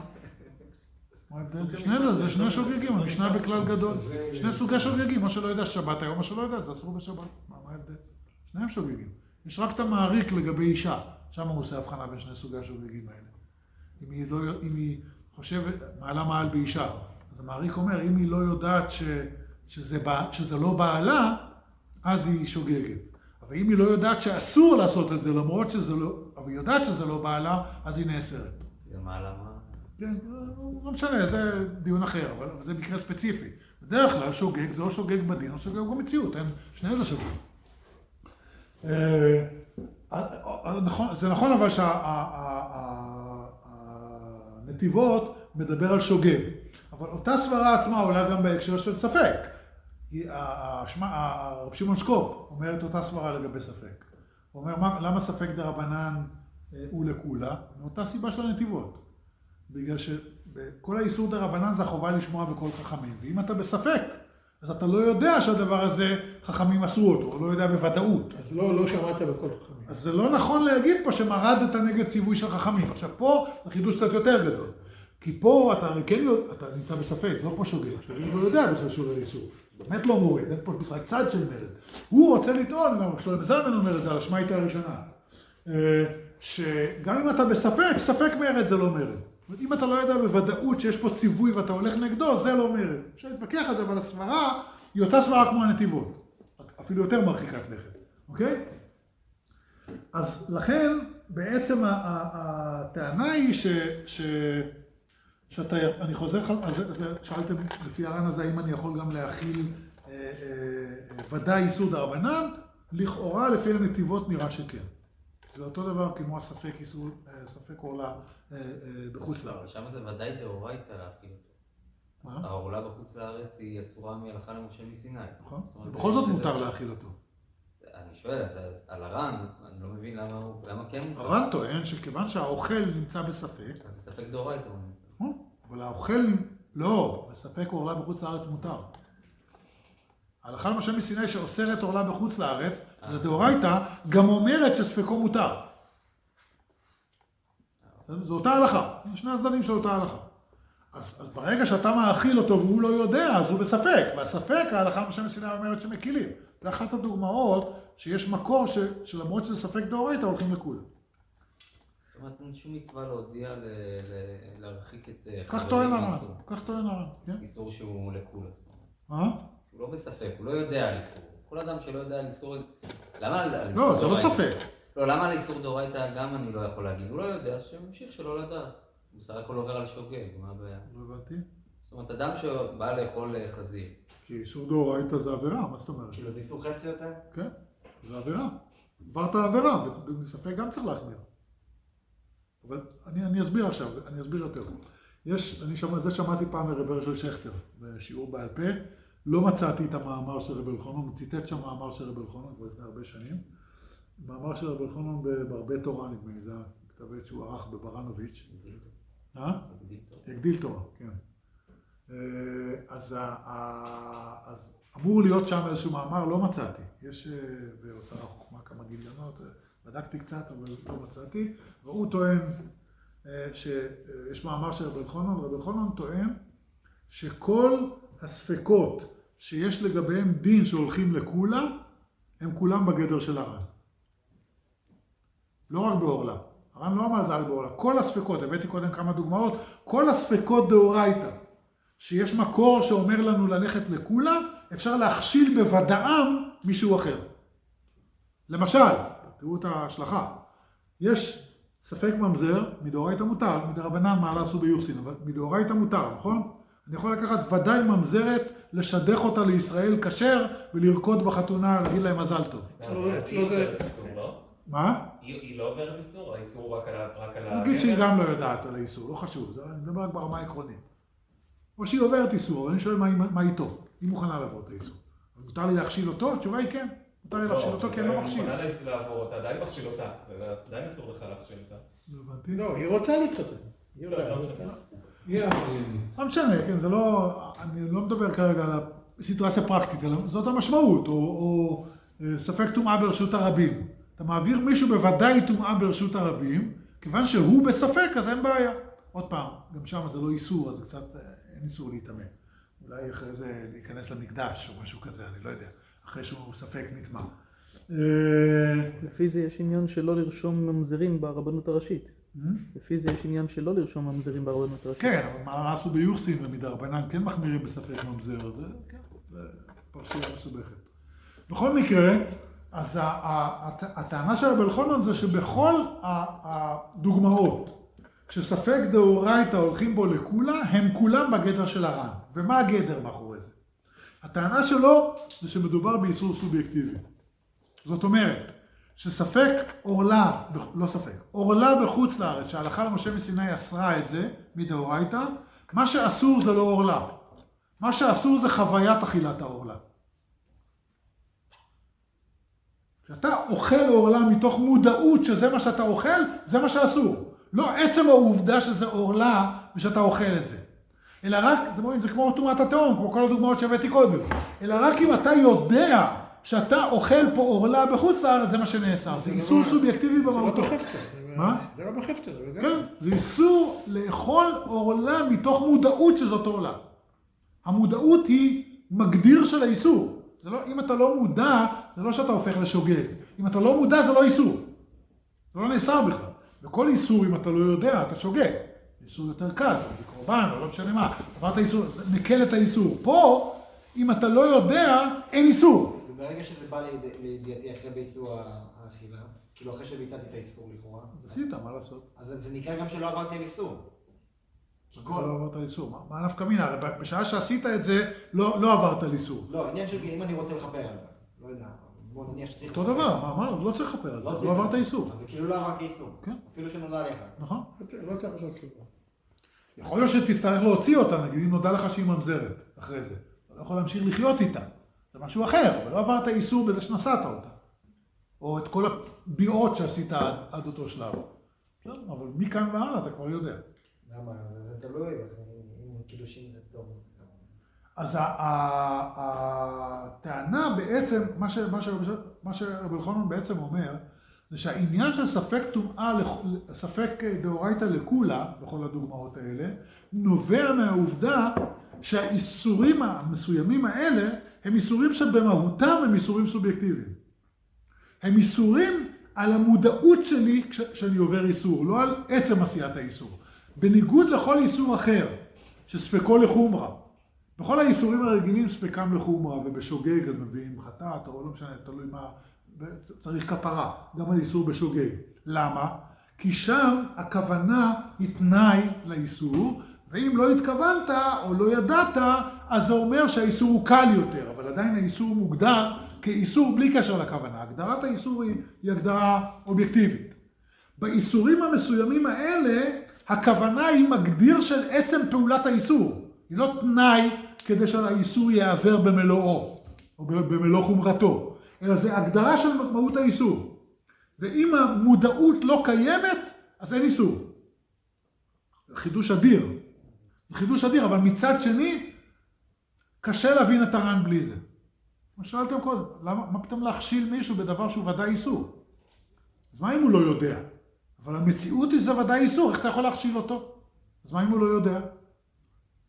זה שני שוגגים, המשנה בכלל גדול. שני סוגי שוגגים, מה שלא יודע שבת היום, מה שלא יודע, זה אסור בשבת. מה ההבדל? שניהם שוגגים. יש רק את המעריק לגבי אישה, שם הוא עושה הבחנה בין שני סוגי השוגגים האלה. אם היא, לא, אם היא חושבת, מעלה מעל באישה, אז המעריק אומר, אם היא לא יודעת ש, שזה, שזה לא בעלה, אז היא שוגגת. אבל אם היא לא יודעת שאסור לעשות את זה, למרות שזה לא, אבל היא יודעת שזה לא בעלה, אז היא נאסרת. זה מעלה מה? כן, לא משנה, זה דיון אחר, אבל זה מקרה ספציפי. בדרך כלל שוגג זה או שוגג בדין או שוגג במציאות, שניהם זה שוגג. זה נכון אבל שהנתיבות מדבר על שוגג, אבל אותה סברה עצמה עולה גם בהקשר של ספק. הרב שמעון שקופ אומר את אותה סברה לגבי ספק. הוא אומר, למה ספק דרבנן הוא לכולה? מאותה סיבה של הנתיבות. בגלל שכל האיסור דרבנן זה החובה לשמוע בכל חכמים. ואם אתה בספק, אז אתה לא יודע שהדבר הזה חכמים עשו אותו, או לא יודע בוודאות. אז לא, לא שמעת בכל חכמים. אז זה לא נכון להגיד פה שמרדת נגד ציווי של חכמים. עכשיו פה זה חידוש קצת יותר גדול. כי פה אתה כן יודע, אתה נמצא בספק, לא פה שוגג. שוגג לא יודע בכלל שהוא איסור. באמת לא מורד, אין פה בכלל צד של מרד. הוא רוצה לטעון, גם כשלום זלמן אומר את זה על השמייטה הראשונה, שגם אם אתה בספק, ספק מרד זה לא מרד. אם אתה לא יודע בוודאות שיש פה ציווי ואתה הולך נגדו, זה לא מרד. אפשר להתווכח על זה, אבל הסברה היא אותה סברה כמו הנתיבות. אפילו יותר מרחיקת לכת, אוקיי? אז לכן, בעצם הטענה היא ש... ש... שאתה, אני חוזר, שאלתם לפי הר"ן הזה, האם אני יכול גם להכיל ודאי איסור דרבנן? לכאורה, לפי הנתיבות נראה שכן. זה אותו דבר כמו הספק איסור, ספק עורלה בחוץ לארץ. שם זה ודאי דאורייתא להכיל אותו. אז העורלה בחוץ לארץ היא אסורה מהלכה למשה מסיני. נכון. ובכל זאת מותר להכיל אותו. אני שואל, אז על הר"ן, אני לא מבין למה כן מותר. הר"ן טוען שכיוון שהאוכל נמצא בספק... בספק דאורייתא הוא נמצא. נכון, אבל האוכל... לא, בספק עורלה בחוץ לארץ מותר. ההלכה למשה מסיני שאוסרת עורלה בחוץ לארץ, זה דאורייתא, גם אומרת שספקו מותר. זו אותה הלכה, שני הצדדים של אותה הלכה. אז, אז ברגע שאתה מאכיל אותו והוא לא יודע, אז הוא בספק. והספק, ההלכה למשה מסיני אומרת שמקילים. זה אחת הדוגמאות שיש מקור ש, שלמרות שזה ספק דאורייתא הולכים לכול. זאת אומרת, אין שום מצווה להודיע להרחיק את... כך טוען הר"ן, כך טוען הר"ן. איסור שהוא לכול. אה? הוא לא בספק, הוא לא יודע על איסור. כל אדם שלא יודע על איסור... למה על איסור דאורייתא? לא, זה לא ספק. לא, למה על איסור דאורייתא גם אני לא יכול להגיד? הוא לא יודע, שממשיך שלא לדעת. הוא בסך הכל עובר על שוגג, מה הבעיה? לא הבנתי. זאת אומרת, אדם שבא לאכול חזיר. כי איסור דאורייתא זה עבירה, מה זאת אומרת? כאילו זה איסור חפצי יותר? כן, זה עבירה. עברת עבירה, ובספק גם צריך להחמיר. אבל אני, אני אסביר עכשיו, אני אסביר יותר. יש, אני שמע, זה שמעתי פעם מרב הרשל שכטר, בשיעור בעל פה. לא מצאתי את המאמר של רב אלחנון, הוא ציטט שם מאמר של רב אלחנון כבר לפני הרבה שנים. מאמר של רב אלחנון בהרבה תורה, נדמה לי, זה הכתב עת שהוא ערך בברנוביץ'. אה? הגדיל תורה, כן. אז, אז אמור להיות שם איזשהו מאמר, לא מצאתי. יש בהוצאה חוכמה כמה גיליונות, בדקתי קצת, אבל לא מצאתי. והוא טוען שיש מאמר של רב אלחנון, רב אלחנון טוען שכל הספקות שיש לגביהם דין שהולכים לכולה, הם כולם בגדר של הר"ן. לא רק בעורלה. הר"ן לא אמר זה על בעורלה. כל הספקות, הבאתי קודם כמה דוגמאות, כל הספקות דאורייתא, שיש מקור שאומר לנו ללכת לכולה, אפשר להכשיל בוודאם מישהו אחר. למשל, תראו את ההשלכה, יש ספק ממזר, מדאורייתא מותר, מדרבנן מעלה עשו ביוחסין, אבל מדאורייתא מותר, נכון? אני יכול לקחת ודאי ממזרת, לשדך אותה לישראל כשר, ולרקוד בחתונה, להגיד להם מזל טוב. מה? היא לא עוברת איסור? האיסור רק על ה... נגיד שהיא גם לא יודעת על האיסור, לא חשוב, אני מדבר רק ברמה העקרונית. או שהיא עוברת איסור, אבל אני שואל מה איתו, היא מוכנה לעבור את האיסור. מותר לי להכשיל אותו? התשובה היא כן. מותר לי להכשיל אותו כי אני לא מכשיל. היא מוכנה לעבור אותה, די מכשיל אותה, זה די אסור לך להכשיל אותה. לא, היא רוצה להתחתן. לא משנה, כן, זה לא, אני לא מדבר כרגע על הסיטואציה פרקטית, אלא זאת המשמעות, או ספק טומאה ברשות הרבים. אתה מעביר מישהו בוודאי טומאה ברשות הרבים, כיוון שהוא בספק, אז אין בעיה. עוד פעם, גם שם זה לא איסור, אז זה קצת, אין איסור להתאמן. אולי אחרי זה להיכנס למקדש או משהו כזה, אני לא יודע, אחרי שהוא ספק נטמא. לפי זה יש עניין שלא לרשום ממזרים ברבנות הראשית. לפי זה יש עניין שלא לרשום ממזרים ברבנות הראשית. כן, אבל מה נעשו ביוחסין ומדרבנן כן מחמירים בספק ממזר, זה כן, זה פרשייה מסובכת. בכל מקרה, אז הטענה של רבי אלחנן זה שבכל הדוגמאות, כשספק דאורייתא הולכים בו לכולה, הם כולם בגדר של הר"ן. ומה הגדר מאחורי זה? הטענה שלו זה שמדובר באיסור סובייקטיבי. זאת אומרת, שספק אורלה, לא ספק, אורלה בחוץ לארץ, שההלכה למשה מסיני אסרה את זה, מדאורייתא, מה שאסור זה לא אורלה. מה שאסור זה חוויית אכילת האורלה. כשאתה אוכל אורלה מתוך מודעות שזה מה שאתה אוכל, זה מה שאסור. לא עצם העובדה שזה אורלה ושאתה אוכל את זה. אלא רק, זה כמו טומאת התהום, כמו כל הדוגמאות שהבאתי קודם. אלא רק אם אתה יודע שאתה אוכל פה אורלה בחוץ לארץ, זה מה שנאסר. זה איסור סובייקטיבי במהותו. זה לא בחפצה. מה? זה לא בחפצה. כן, זה איסור לאכול אורלה מתוך מודעות שזאת אורלה. המודעות היא מגדיר של האיסור. זה לא, אם אתה לא מודע, זה לא שאתה הופך לשוגג. אם אתה לא מודע, זה לא איסור. זה לא נאסר בכלל. וכל איסור, אם אתה לא יודע, אתה שוגג. איסור יותר קל, זה קורבן, או לא משנה מה. עברת האיסור, זה מקל את האיסור. פה, אם אתה לא יודע, אין איסור. וברגע שזה בא לידיעתי אחרי ביצוע האכילה, כאילו אחרי שביצעתי את האיסור לכאורה. עשית, מה לעשות? אז זה נקרא גם שלא עברתי על איסור. לא עברת על איסור. מה נפקא מינה? בשעה שעשית את זה, לא עברת על איסור. לא, העניין של אם אני רוצה לכפר על זה, לא יודע. בוא נניח שצריך... אותו דבר, מה אמר? לא צריך לכפר על זה, לא עברת איסור. אז זה כאילו לא עברתי איסור. אפילו שנודע עליך. נכון. לא צריך לעשות כלום. יכול להיות שתצטרך להוציא אותה, נגיד אם נודע לך שהיא ממזרת אחרי זה. אתה לא יכול להמשיך לחיות איתה. זה משהו אחר, אבל לא עברת איסור בזה שנשאת אותה. או את כל הביעות שעשית עד אותו שלב. אבל מכאן והלאה אתה כבר יודע. למה? זה תלוי, אם קידושים זה טוב. אז הטענה בעצם, מה שרבי אלחנן בעצם אומר, זה שהעניין של ספק טומאה, ספק דאורייתא לכולה, בכל הדוגמאות האלה, נובע מהעובדה שהאיסורים המסוימים האלה, הם איסורים שבמהותם הם איסורים סובייקטיביים. הם איסורים על המודעות שלי כשאני עובר איסור, לא על עצם עשיית האיסור. בניגוד לכל איסור אחר, שספקו לחומרה. בכל האיסורים הרגילים ספקם לחומרה, ובשוגג אז מביאים חטאת, או לא משנה, תלוי מה, צריך כפרה, גם על איסור בשוגג. למה? כי שם הכוונה היא תנאי לאיסור, ואם לא התכוונת או לא ידעת, אז זה אומר שהאיסור הוא קל יותר, אבל עדיין האיסור מוגדר כאיסור בלי קשר לכוונה. הגדרת האיסור היא, היא הגדרה אובייקטיבית. באיסורים המסוימים האלה, הכוונה היא מגדיר של עצם פעולת האיסור. היא לא תנאי כדי שהאיסור יעבר במלואו, או במלוא חומרתו, אלא זה הגדרה של מהות האיסור. ואם המודעות לא קיימת, אז אין איסור. זה חידוש אדיר. זה חידוש אדיר, אבל מצד שני, קשה להבין את הר"ן בלי זה. מה שאלתם קודם, למה, מה פתאום להכשיל מישהו בדבר שהוא ודאי איסור? אז מה אם הוא לא יודע? אבל המציאות היא זה ודאי איסור, איך אתה יכול להכשיל אותו? אז מה אם הוא לא יודע?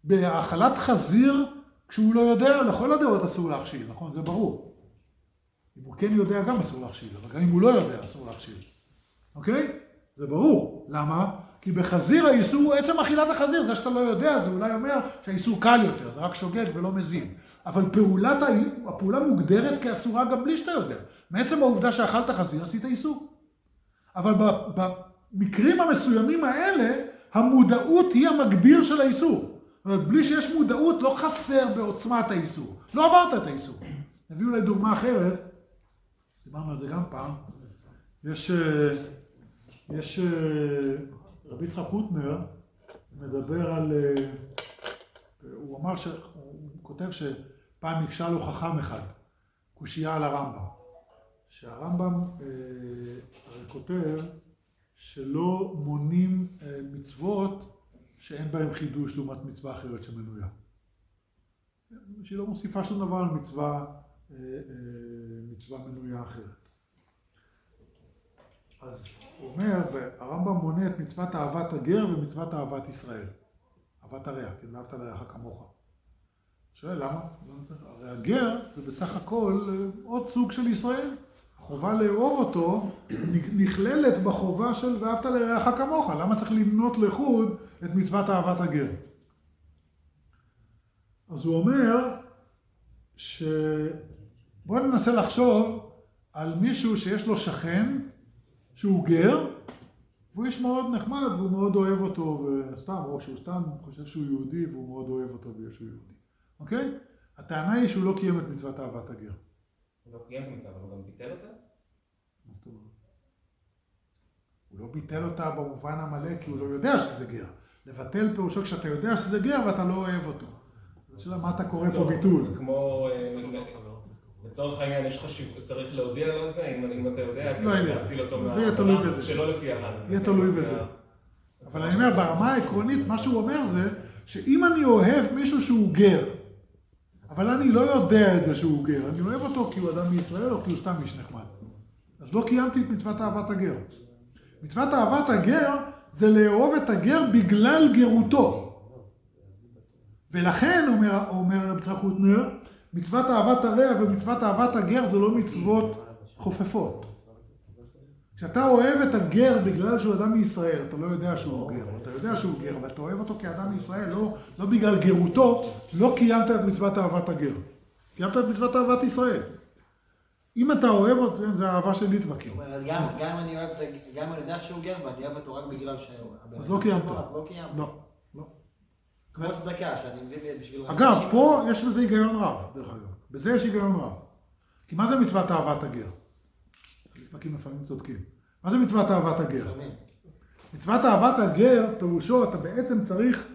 בהאכלת חזיר, כשהוא לא יודע, לכל הדעות אסור להכשיל, נכון? זה ברור. אם הוא כן יודע גם אסור להכשיל, אבל גם אם הוא לא יודע אסור להכשיל. אוקיי? זה ברור. למה? כי בחזיר האיסור הוא עצם אכילת החזיר. זה שאתה לא יודע, זה אולי אומר שהאיסור קל יותר, זה רק שוגג ולא מזין. אבל פעולת, הפעולה מוגדרת כאסורה גם בלי שאתה יודע. מעצם העובדה שאכלת חזיר עשית איסור. אבל במקרים המסוימים האלה, המודעות היא המגדיר של האיסור. זאת אומרת, בלי שיש מודעות לא חסר בעוצמת האיסור. לא עברת את האיסור. נביאו לי דוגמה אחרת, דיברנו על זה גם פעם. יש, יש רבי יצחק קוטנר מדבר על, הוא אמר, ש, הוא כותב שפעם הקשה לו חכם אחד, קושייה על הרמב"ם. שהרמב"ם הרי כותב שלא מונים מצוות שאין בהם חידוש לעומת מצווה אחרת שמנויה. שהיא לא מוסיפה שום דבר על מצווה, מצווה מנויה אחרת. אז הוא אומר, הרמב"ם מונה את מצוות אהבת הגר ומצוות אהבת ישראל. אהבת הרע, כי אהבת לרעך כמוך. שואל, למה? הרי הגר זה בסך הכל עוד סוג של ישראל. החובה לאהוב אותו נכללת בחובה של ואהבת לרעך כמוך. למה צריך למנות לחוד את מצוות אהבת הגר? אז הוא אומר שבואו ננסה לחשוב על מישהו שיש לו שכן שהוא גר, והוא איש מאוד נחמד והוא מאוד אוהב אותו, וסתם, או שהוא סתם חושב שהוא יהודי והוא מאוד אוהב אותו בגלל שהוא יהודי. אוקיי? הטענה היא שהוא לא קיים את מצוות אהבת הגר. הוא לא קיים את מצוות, אבל הוא גם ביטל אותה? הוא לא ביטל אותה במובן המלא כי הוא לא יודע שזה גר. לבטל פירושו כשאתה יודע שזה גר ואתה לא אוהב אותו. זה שאלה מה אתה קורא פה ביטול. כמו, לצורך העניין יש חשיבות, צריך להודיע לו את זה, אם אתה יודע, להציל אותו מהעולם שלא לפי הר"ן. יהיה תלוי בזה. אבל אני אומר, ברמה העקרונית, מה שהוא אומר זה, שאם אני אוהב מישהו שהוא גר, אבל אני לא יודע את זה שהוא גר, אני אוהב אותו כי הוא אדם מישראל או כי הוא סתם איש נחמד. אז לא קיימתי את מצוות אהבת הגר. מצוות אהבת הגר זה לאהוב את הגר בגלל גרותו. ולכן, אומר, אומר רבי יצחק קוטנר, מצוות אהבת הרע ומצוות אהבת הגר זה לא מצוות חופפות. כשאתה אוהב את הגר בגלל שהוא אדם מישראל, אתה לא יודע שהוא גר, אתה יודע שהוא גר, אבל אתה אוהב אותו כאדם מישראל, לא, לא בגלל גרותו, לא קיימת את מצוות אהבת הגר. קיימת את מצוות אהבת ישראל. אם אתה אוהב אותו, זה האהבה של ליטווה. גם אם אני אוהב, גם אם אני יודע שהוא גר, ואני אוהב אותו רק בגלל שהוא... אז לא קיימת. אז לא קיימת. לא, לא. כמו צדקה, שאני מבין בשביל... אגב, פה יש בזה היגיון רב, דרך אגב. בזה יש היגיון רב. כי מה זה מצוות אהבת הגר? ליטווקים לפעמים צודקים. מה זה מצוות אהבת הגר? מצוות אהבת הגר, פירושו, אתה בעצם צריך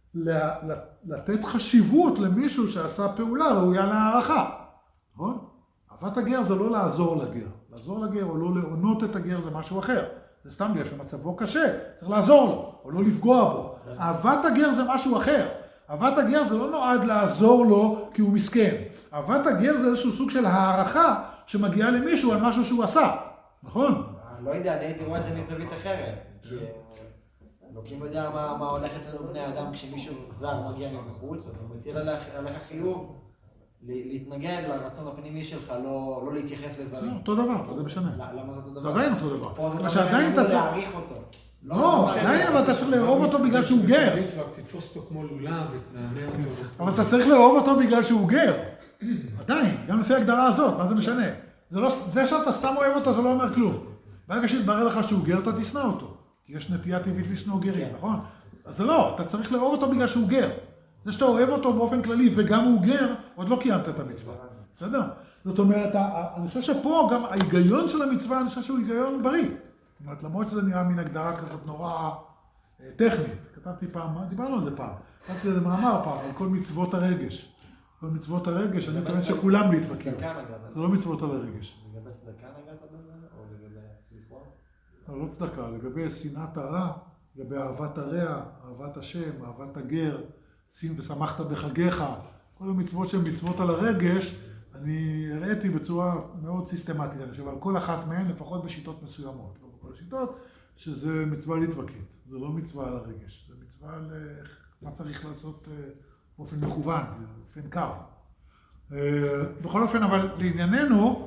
לתת חשיבות למישהו שעשה פעולה ראויה להערכה. נכון? אהבת הגר זה לא לעזור לגר. לעזור לגר או לא לעונות את הגר זה משהו אחר. זה סתם בגלל שמצבו קשה, צריך לעזור לו, או לא לפגוע בו. אהבת הגר זה משהו אחר. אהבת הגר זה לא נועד לעזור לו כי הוא מסכן. אהבת הגר זה איזשהו סוג של הערכה שמגיעה למישהו על משהו שהוא עשה. נכון? לא יודע, אני הייתי רואה את זה מזווית אחרת. כי אלוקים יודע מה הולך אצלנו בני אדם כשמישהו זר מגיע מבחוץ, אז הוא מטיל עליך חיוב להתנגד לרצון הפנימי שלך, לא להתייחס לזרים. אותו דבר, זה משנה. למה זה אותו דבר? זה עדיין אותו דבר. פה זה לא אמור להעריך אותו. לא, עדיין, אבל אתה צריך לאהוב אותו בגלל שהוא גר. תתפוס אותו כמו לולב ותנענע אותו. אבל אתה צריך לאהוב אותו בגלל שהוא גר. עדיין, גם לפי ההגדרה הזאת, מה זה משנה? זה שאתה סתם אוהב אותו, זה לא אומר כלום. ברגע שיתברר לך שהוא גר, אתה תשנא אותו. כי יש נטייה טבעית לשנוא גרים, נכון? אז זה לא, אתה צריך לאהוב אותו בגלל שהוא גר. זה שאתה אוהב אותו באופן כללי וגם הוא גר, עוד לא קיימת את המצווה. בסדר? זאת אומרת, אני חושב שפה גם ההיגיון של המצווה, אני חושב שהוא היגיון בריא. זאת אומרת, למרות שזה נראה מן הגדרה כזאת נורא טכנית. כתבתי פעם, דיברנו על זה פעם. כתבתי על זה מאמר פעם, על כל מצוות הרגש. כל מצוות הרגש, אני טוען שכולם להתווכחים. זה לא מצוות על הרגש. לגבי צדקה נגעת בזה? או לגבי סליחה? לא צדקה, לגבי שנאת הרע, לגבי אהבת הרע, אהבת השם, אהבת הגר, שים ושמחת בחגיך, כל המצוות שהן מצוות על הרגש, אני הראיתי בצורה מאוד סיסטמטית, אני חושב, על כל אחת מהן, לפחות בשיטות מסוימות, לא בכל השיטות, שזה מצווה להתווכחית, זה לא מצווה על הרגש, זה מצווה מה צריך לעשות באופן מכוון, באופן קר. בכל אופן, אבל לענייננו,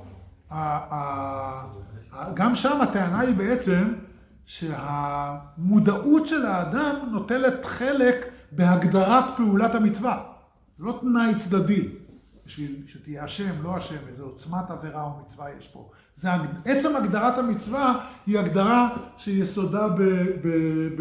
גם שם הטענה היא בעצם שהמודעות של האדם נוטלת חלק בהגדרת פעולת המצווה. זה לא תנאי צדדי, בשביל שתהיה השם, לא השם, איזו עוצמת עבירה או מצווה יש פה. זה, עצם הגדרת המצווה היא הגדרה שיסודה ב, ב, ב,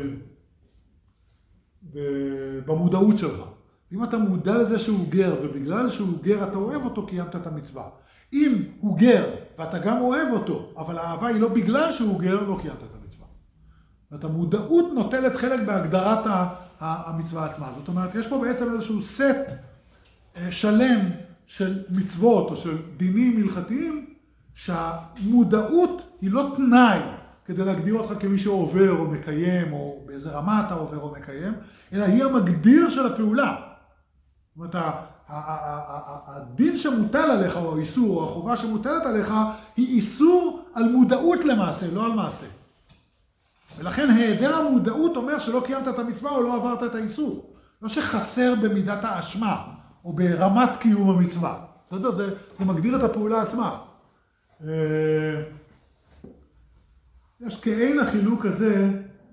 ב, במודעות שלך. אם אתה מודע לזה שהוא גר, ובגלל שהוא גר אתה אוהב אותו, קיימת את המצווה. אם הוא גר ואתה גם אוהב אותו, אבל האהבה היא לא בגלל שהוא גר, לא קיימת את המצווה. זאת המודעות נוטלת חלק בהגדרת המצווה עצמה. זאת אומרת, יש פה בעצם איזשהו סט שלם של מצוות או של דינים הלכתיים, שהמודעות היא לא תנאי כדי להגדיר אותך כמי שעובר או מקיים, או באיזה רמה אתה עובר או מקיים, אלא היא המגדיר של הפעולה. זאת אומרת, הדין שמוטל עליך, או האיסור, או החובה שמוטלת עליך, היא איסור על מודעות למעשה, לא על מעשה. ולכן היעדר המודעות אומר שלא קיימת את המצווה או לא עברת את האיסור. לא שחסר במידת האשמה, או ברמת קיום המצווה. בסדר? זה, זה מגדיר את הפעולה עצמה. יש כאין החילוק הזה,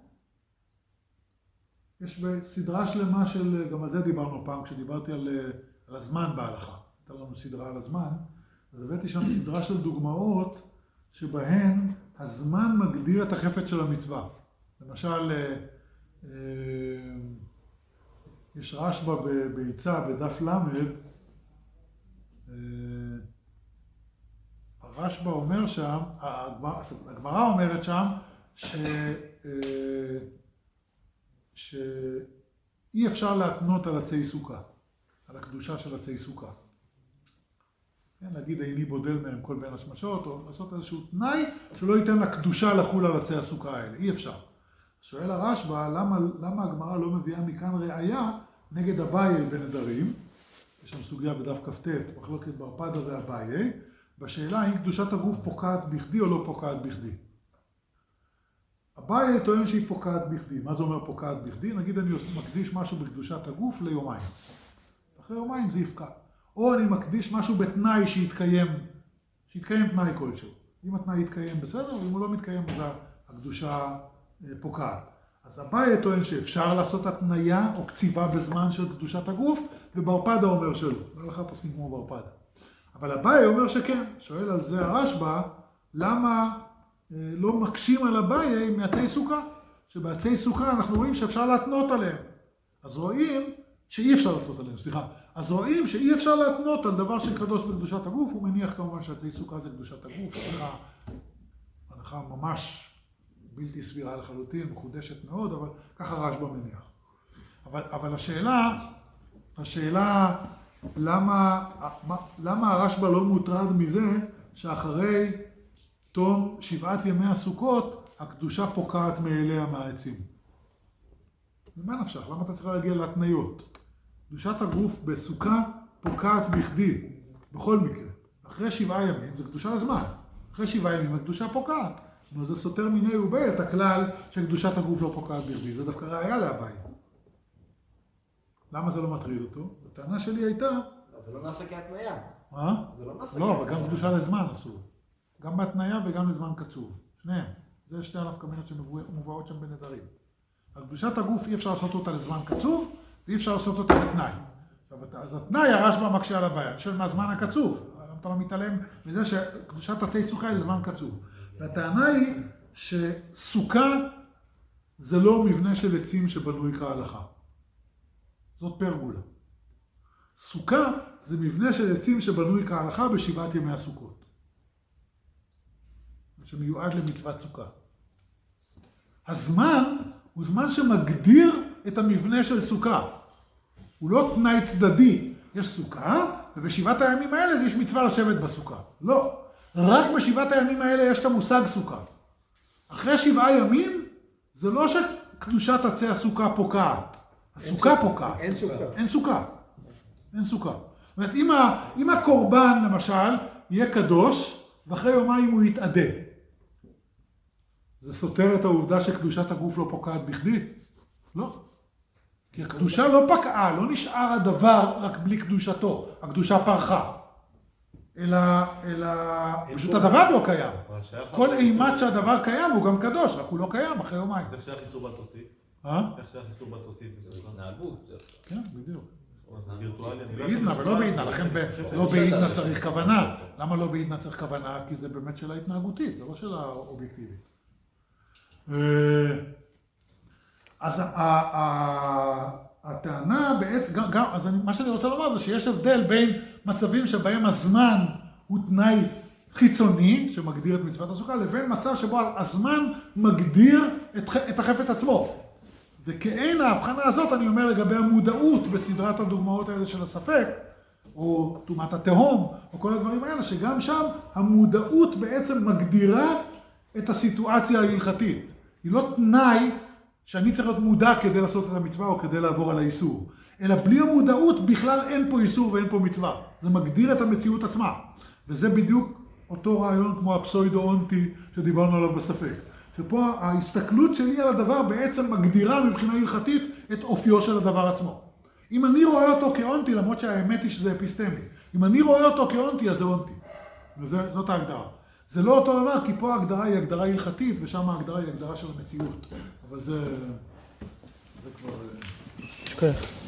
יש בסדרה שלמה של, גם על זה דיברנו פעם, כשדיברתי על, על הזמן בהלכה. הייתה לנו סדרה על הזמן, אז הבאתי שם סדרה של דוגמאות, שבהן הזמן מגדיר את החפץ של המצווה. למשל, יש רשב"א ביצה, בדף למד, הרשב"א אומר שם, הגמרא אומרת שם, ש... שאי אפשר להתנות על עצי סוכה, על הקדושה של עצי סוכה. כן, להגיד איני בודל מהם כל בין השמשות, או לעשות איזשהו תנאי שלא ייתן לקדושה לחול על עצי הסוכה האלה, אי אפשר. שואל הרשב"א, למה, למה הגמרא לא מביאה מכאן ראיה נגד אביי בנדרים? יש שם סוגיה בדף כ"ט, מחלוקת בר פדה ואביי, בשאלה האם קדושת הגוף פוקעת בכדי או לא פוקעת בכדי. אביי טוען שהיא פוקעת בכדי. מה זה אומר פוקעת בכדי? נגיד אני מקדיש משהו בקדושת הגוף ליומיים. אחרי יומיים זה יפקע. או אני מקדיש משהו בתנאי שיתקיים, שיתקיים תנאי כלשהו. אם התנאי יתקיים בסדר, ואם הוא לא מתקיים, אז הקדושה פוקעת. אז אביי טוען שאפשר לעשות התניה או קציבה בזמן של קדושת הגוף, ובר פדה אומר שלא. לא לך פוסקים כמו בר פדה. אבל אביי אומר שכן. שואל על זה הרשב"א, למה לא מקשים על אביי מעצי סוכה? שבעצי סוכה אנחנו רואים שאפשר להתנות עליהם. אז רואים שאי אפשר להתנות עליהם, סליחה. אז רואים שאי אפשר להתנות על דבר שקדוש בקדושת הגוף, הוא מניח כמובן שעצי סוכה זה קדושת הגוף, הנחה, הנחה ממש בלתי סבירה לחלוטין, מחודשת מאוד, אבל ככה רשב"א מניח. אבל, אבל השאלה, השאלה, למה, למה הרשב"א לא מוטרד מזה שאחרי תום שבעת ימי הסוכות, הקדושה פוקעת מאליה מהעצים? ממה נפשך? למה אתה צריך להגיע להתניות? קדושת הגוף בסוכה פוקעת בכדי, בכל מקרה. אחרי שבעה ימים זה קדושה לזמן. אחרי שבעה ימים הקדושה פוקעת. זה סותר מיני ובי את הכלל שקדושת הגוף לא פוקעת בכדי. זה דווקא ראיה לאביי. למה זה לא מטריד אותו? הטענה שלי הייתה... זה לא נעשה כהתניה. מה? זה לא נעשה לא, אבל גם קדושה לזמן אסור. גם בהתניה וגם לזמן קצוב. שניהם. זה שתי הנפקא מינות שמובאות שם בנדרים. על קדושת הגוף אי אפשר לעשות אותה לזמן קצוב, ואי אפשר לעשות אותה בתנאי. אז התנאי הרשב"א מקשה על הבעיה, של מהזמן הקצוב. אתה לא מתעלם מזה שקדושת עצי סוכה היא לזמן קצוב. והטענה היא שסוכה זה לא מבנה של עצים שבנוי כהלכה. זאת פרגולה. סוכה זה מבנה של עצים שבנוי כהלכה בשבעת ימי הסוכות. שמיועד למצוות סוכה. הזמן הוא זמן שמגדיר את המבנה של סוכה. הוא לא תנאי צדדי. יש סוכה, ובשבעת הימים האלה יש מצווה לשבת בסוכה. לא. רק בשבעת הימים האלה יש את המושג סוכה. אחרי שבעה ימים, זה לא שקדושת עצי הסוכה פוקעת. הסוכה פוקעת. אין סוכה. אין סוכה. אין סוכה. זאת אומרת, אם, ה, אם הקורבן, למשל, יהיה קדוש, ואחרי יומיים הוא יתעדה. זה סותר את העובדה שקדושת הגוף לא פוקעת בכדי? לא. כי הקדושה לא פקעה, לא נשאר הדבר רק בלי קדושתו, הקדושה פרחה. אלא, אלא, פשוט הדבר לא קיים. כל אימת שהדבר קיים הוא גם קדוש, רק הוא לא קיים אחרי יומיים. זה כשהך איסור בל תוסיף. אה? איך כשהך איסור בל תוסיף. התנהגות. כן, בדיוק. וירטואלי. בעידנה, אבל לא בעידנה, לכן לא בעידנה צריך כוונה. למה לא בעידנה צריך כוונה? כי זה באמת שאלה התנהגותית, זה לא שאלה אובייקטיבית. אז הטענה בעצם, גם, אז מה שאני רוצה לומר זה שיש הבדל בין מצבים שבהם הזמן הוא תנאי חיצוני, שמגדיר את מצוות הסוכה, לבין מצב שבו הזמן מגדיר את החפץ עצמו. וכאין ההבחנה הזאת, אני אומר לגבי המודעות בסדרת הדוגמאות האלה של הספק, או תאומת התהום, או כל הדברים האלה, שגם שם המודעות בעצם מגדירה את הסיטואציה ההלכתית. היא לא תנאי שאני צריך להיות מודע כדי לעשות את המצווה או כדי לעבור על האיסור. אלא בלי המודעות בכלל אין פה איסור ואין פה מצווה. זה מגדיר את המציאות עצמה. וזה בדיוק אותו רעיון כמו הפסוידו-אונטי שדיברנו עליו בספק. שפה ההסתכלות שלי על הדבר בעצם מגדירה מבחינה הלכתית את אופיו של הדבר עצמו. אם אני רואה אותו כאונטי, למרות שהאמת היא שזה אפיסטמי, אם אני רואה אותו כאונטי, אז זה אונטי. וזאת ההגדרה. זה לא אותו דבר, כי פה ההגדרה היא הגדרה הלכתית, ושם ההגדרה היא הגדרה של המציאות. אבל זה... זה כבר... כן.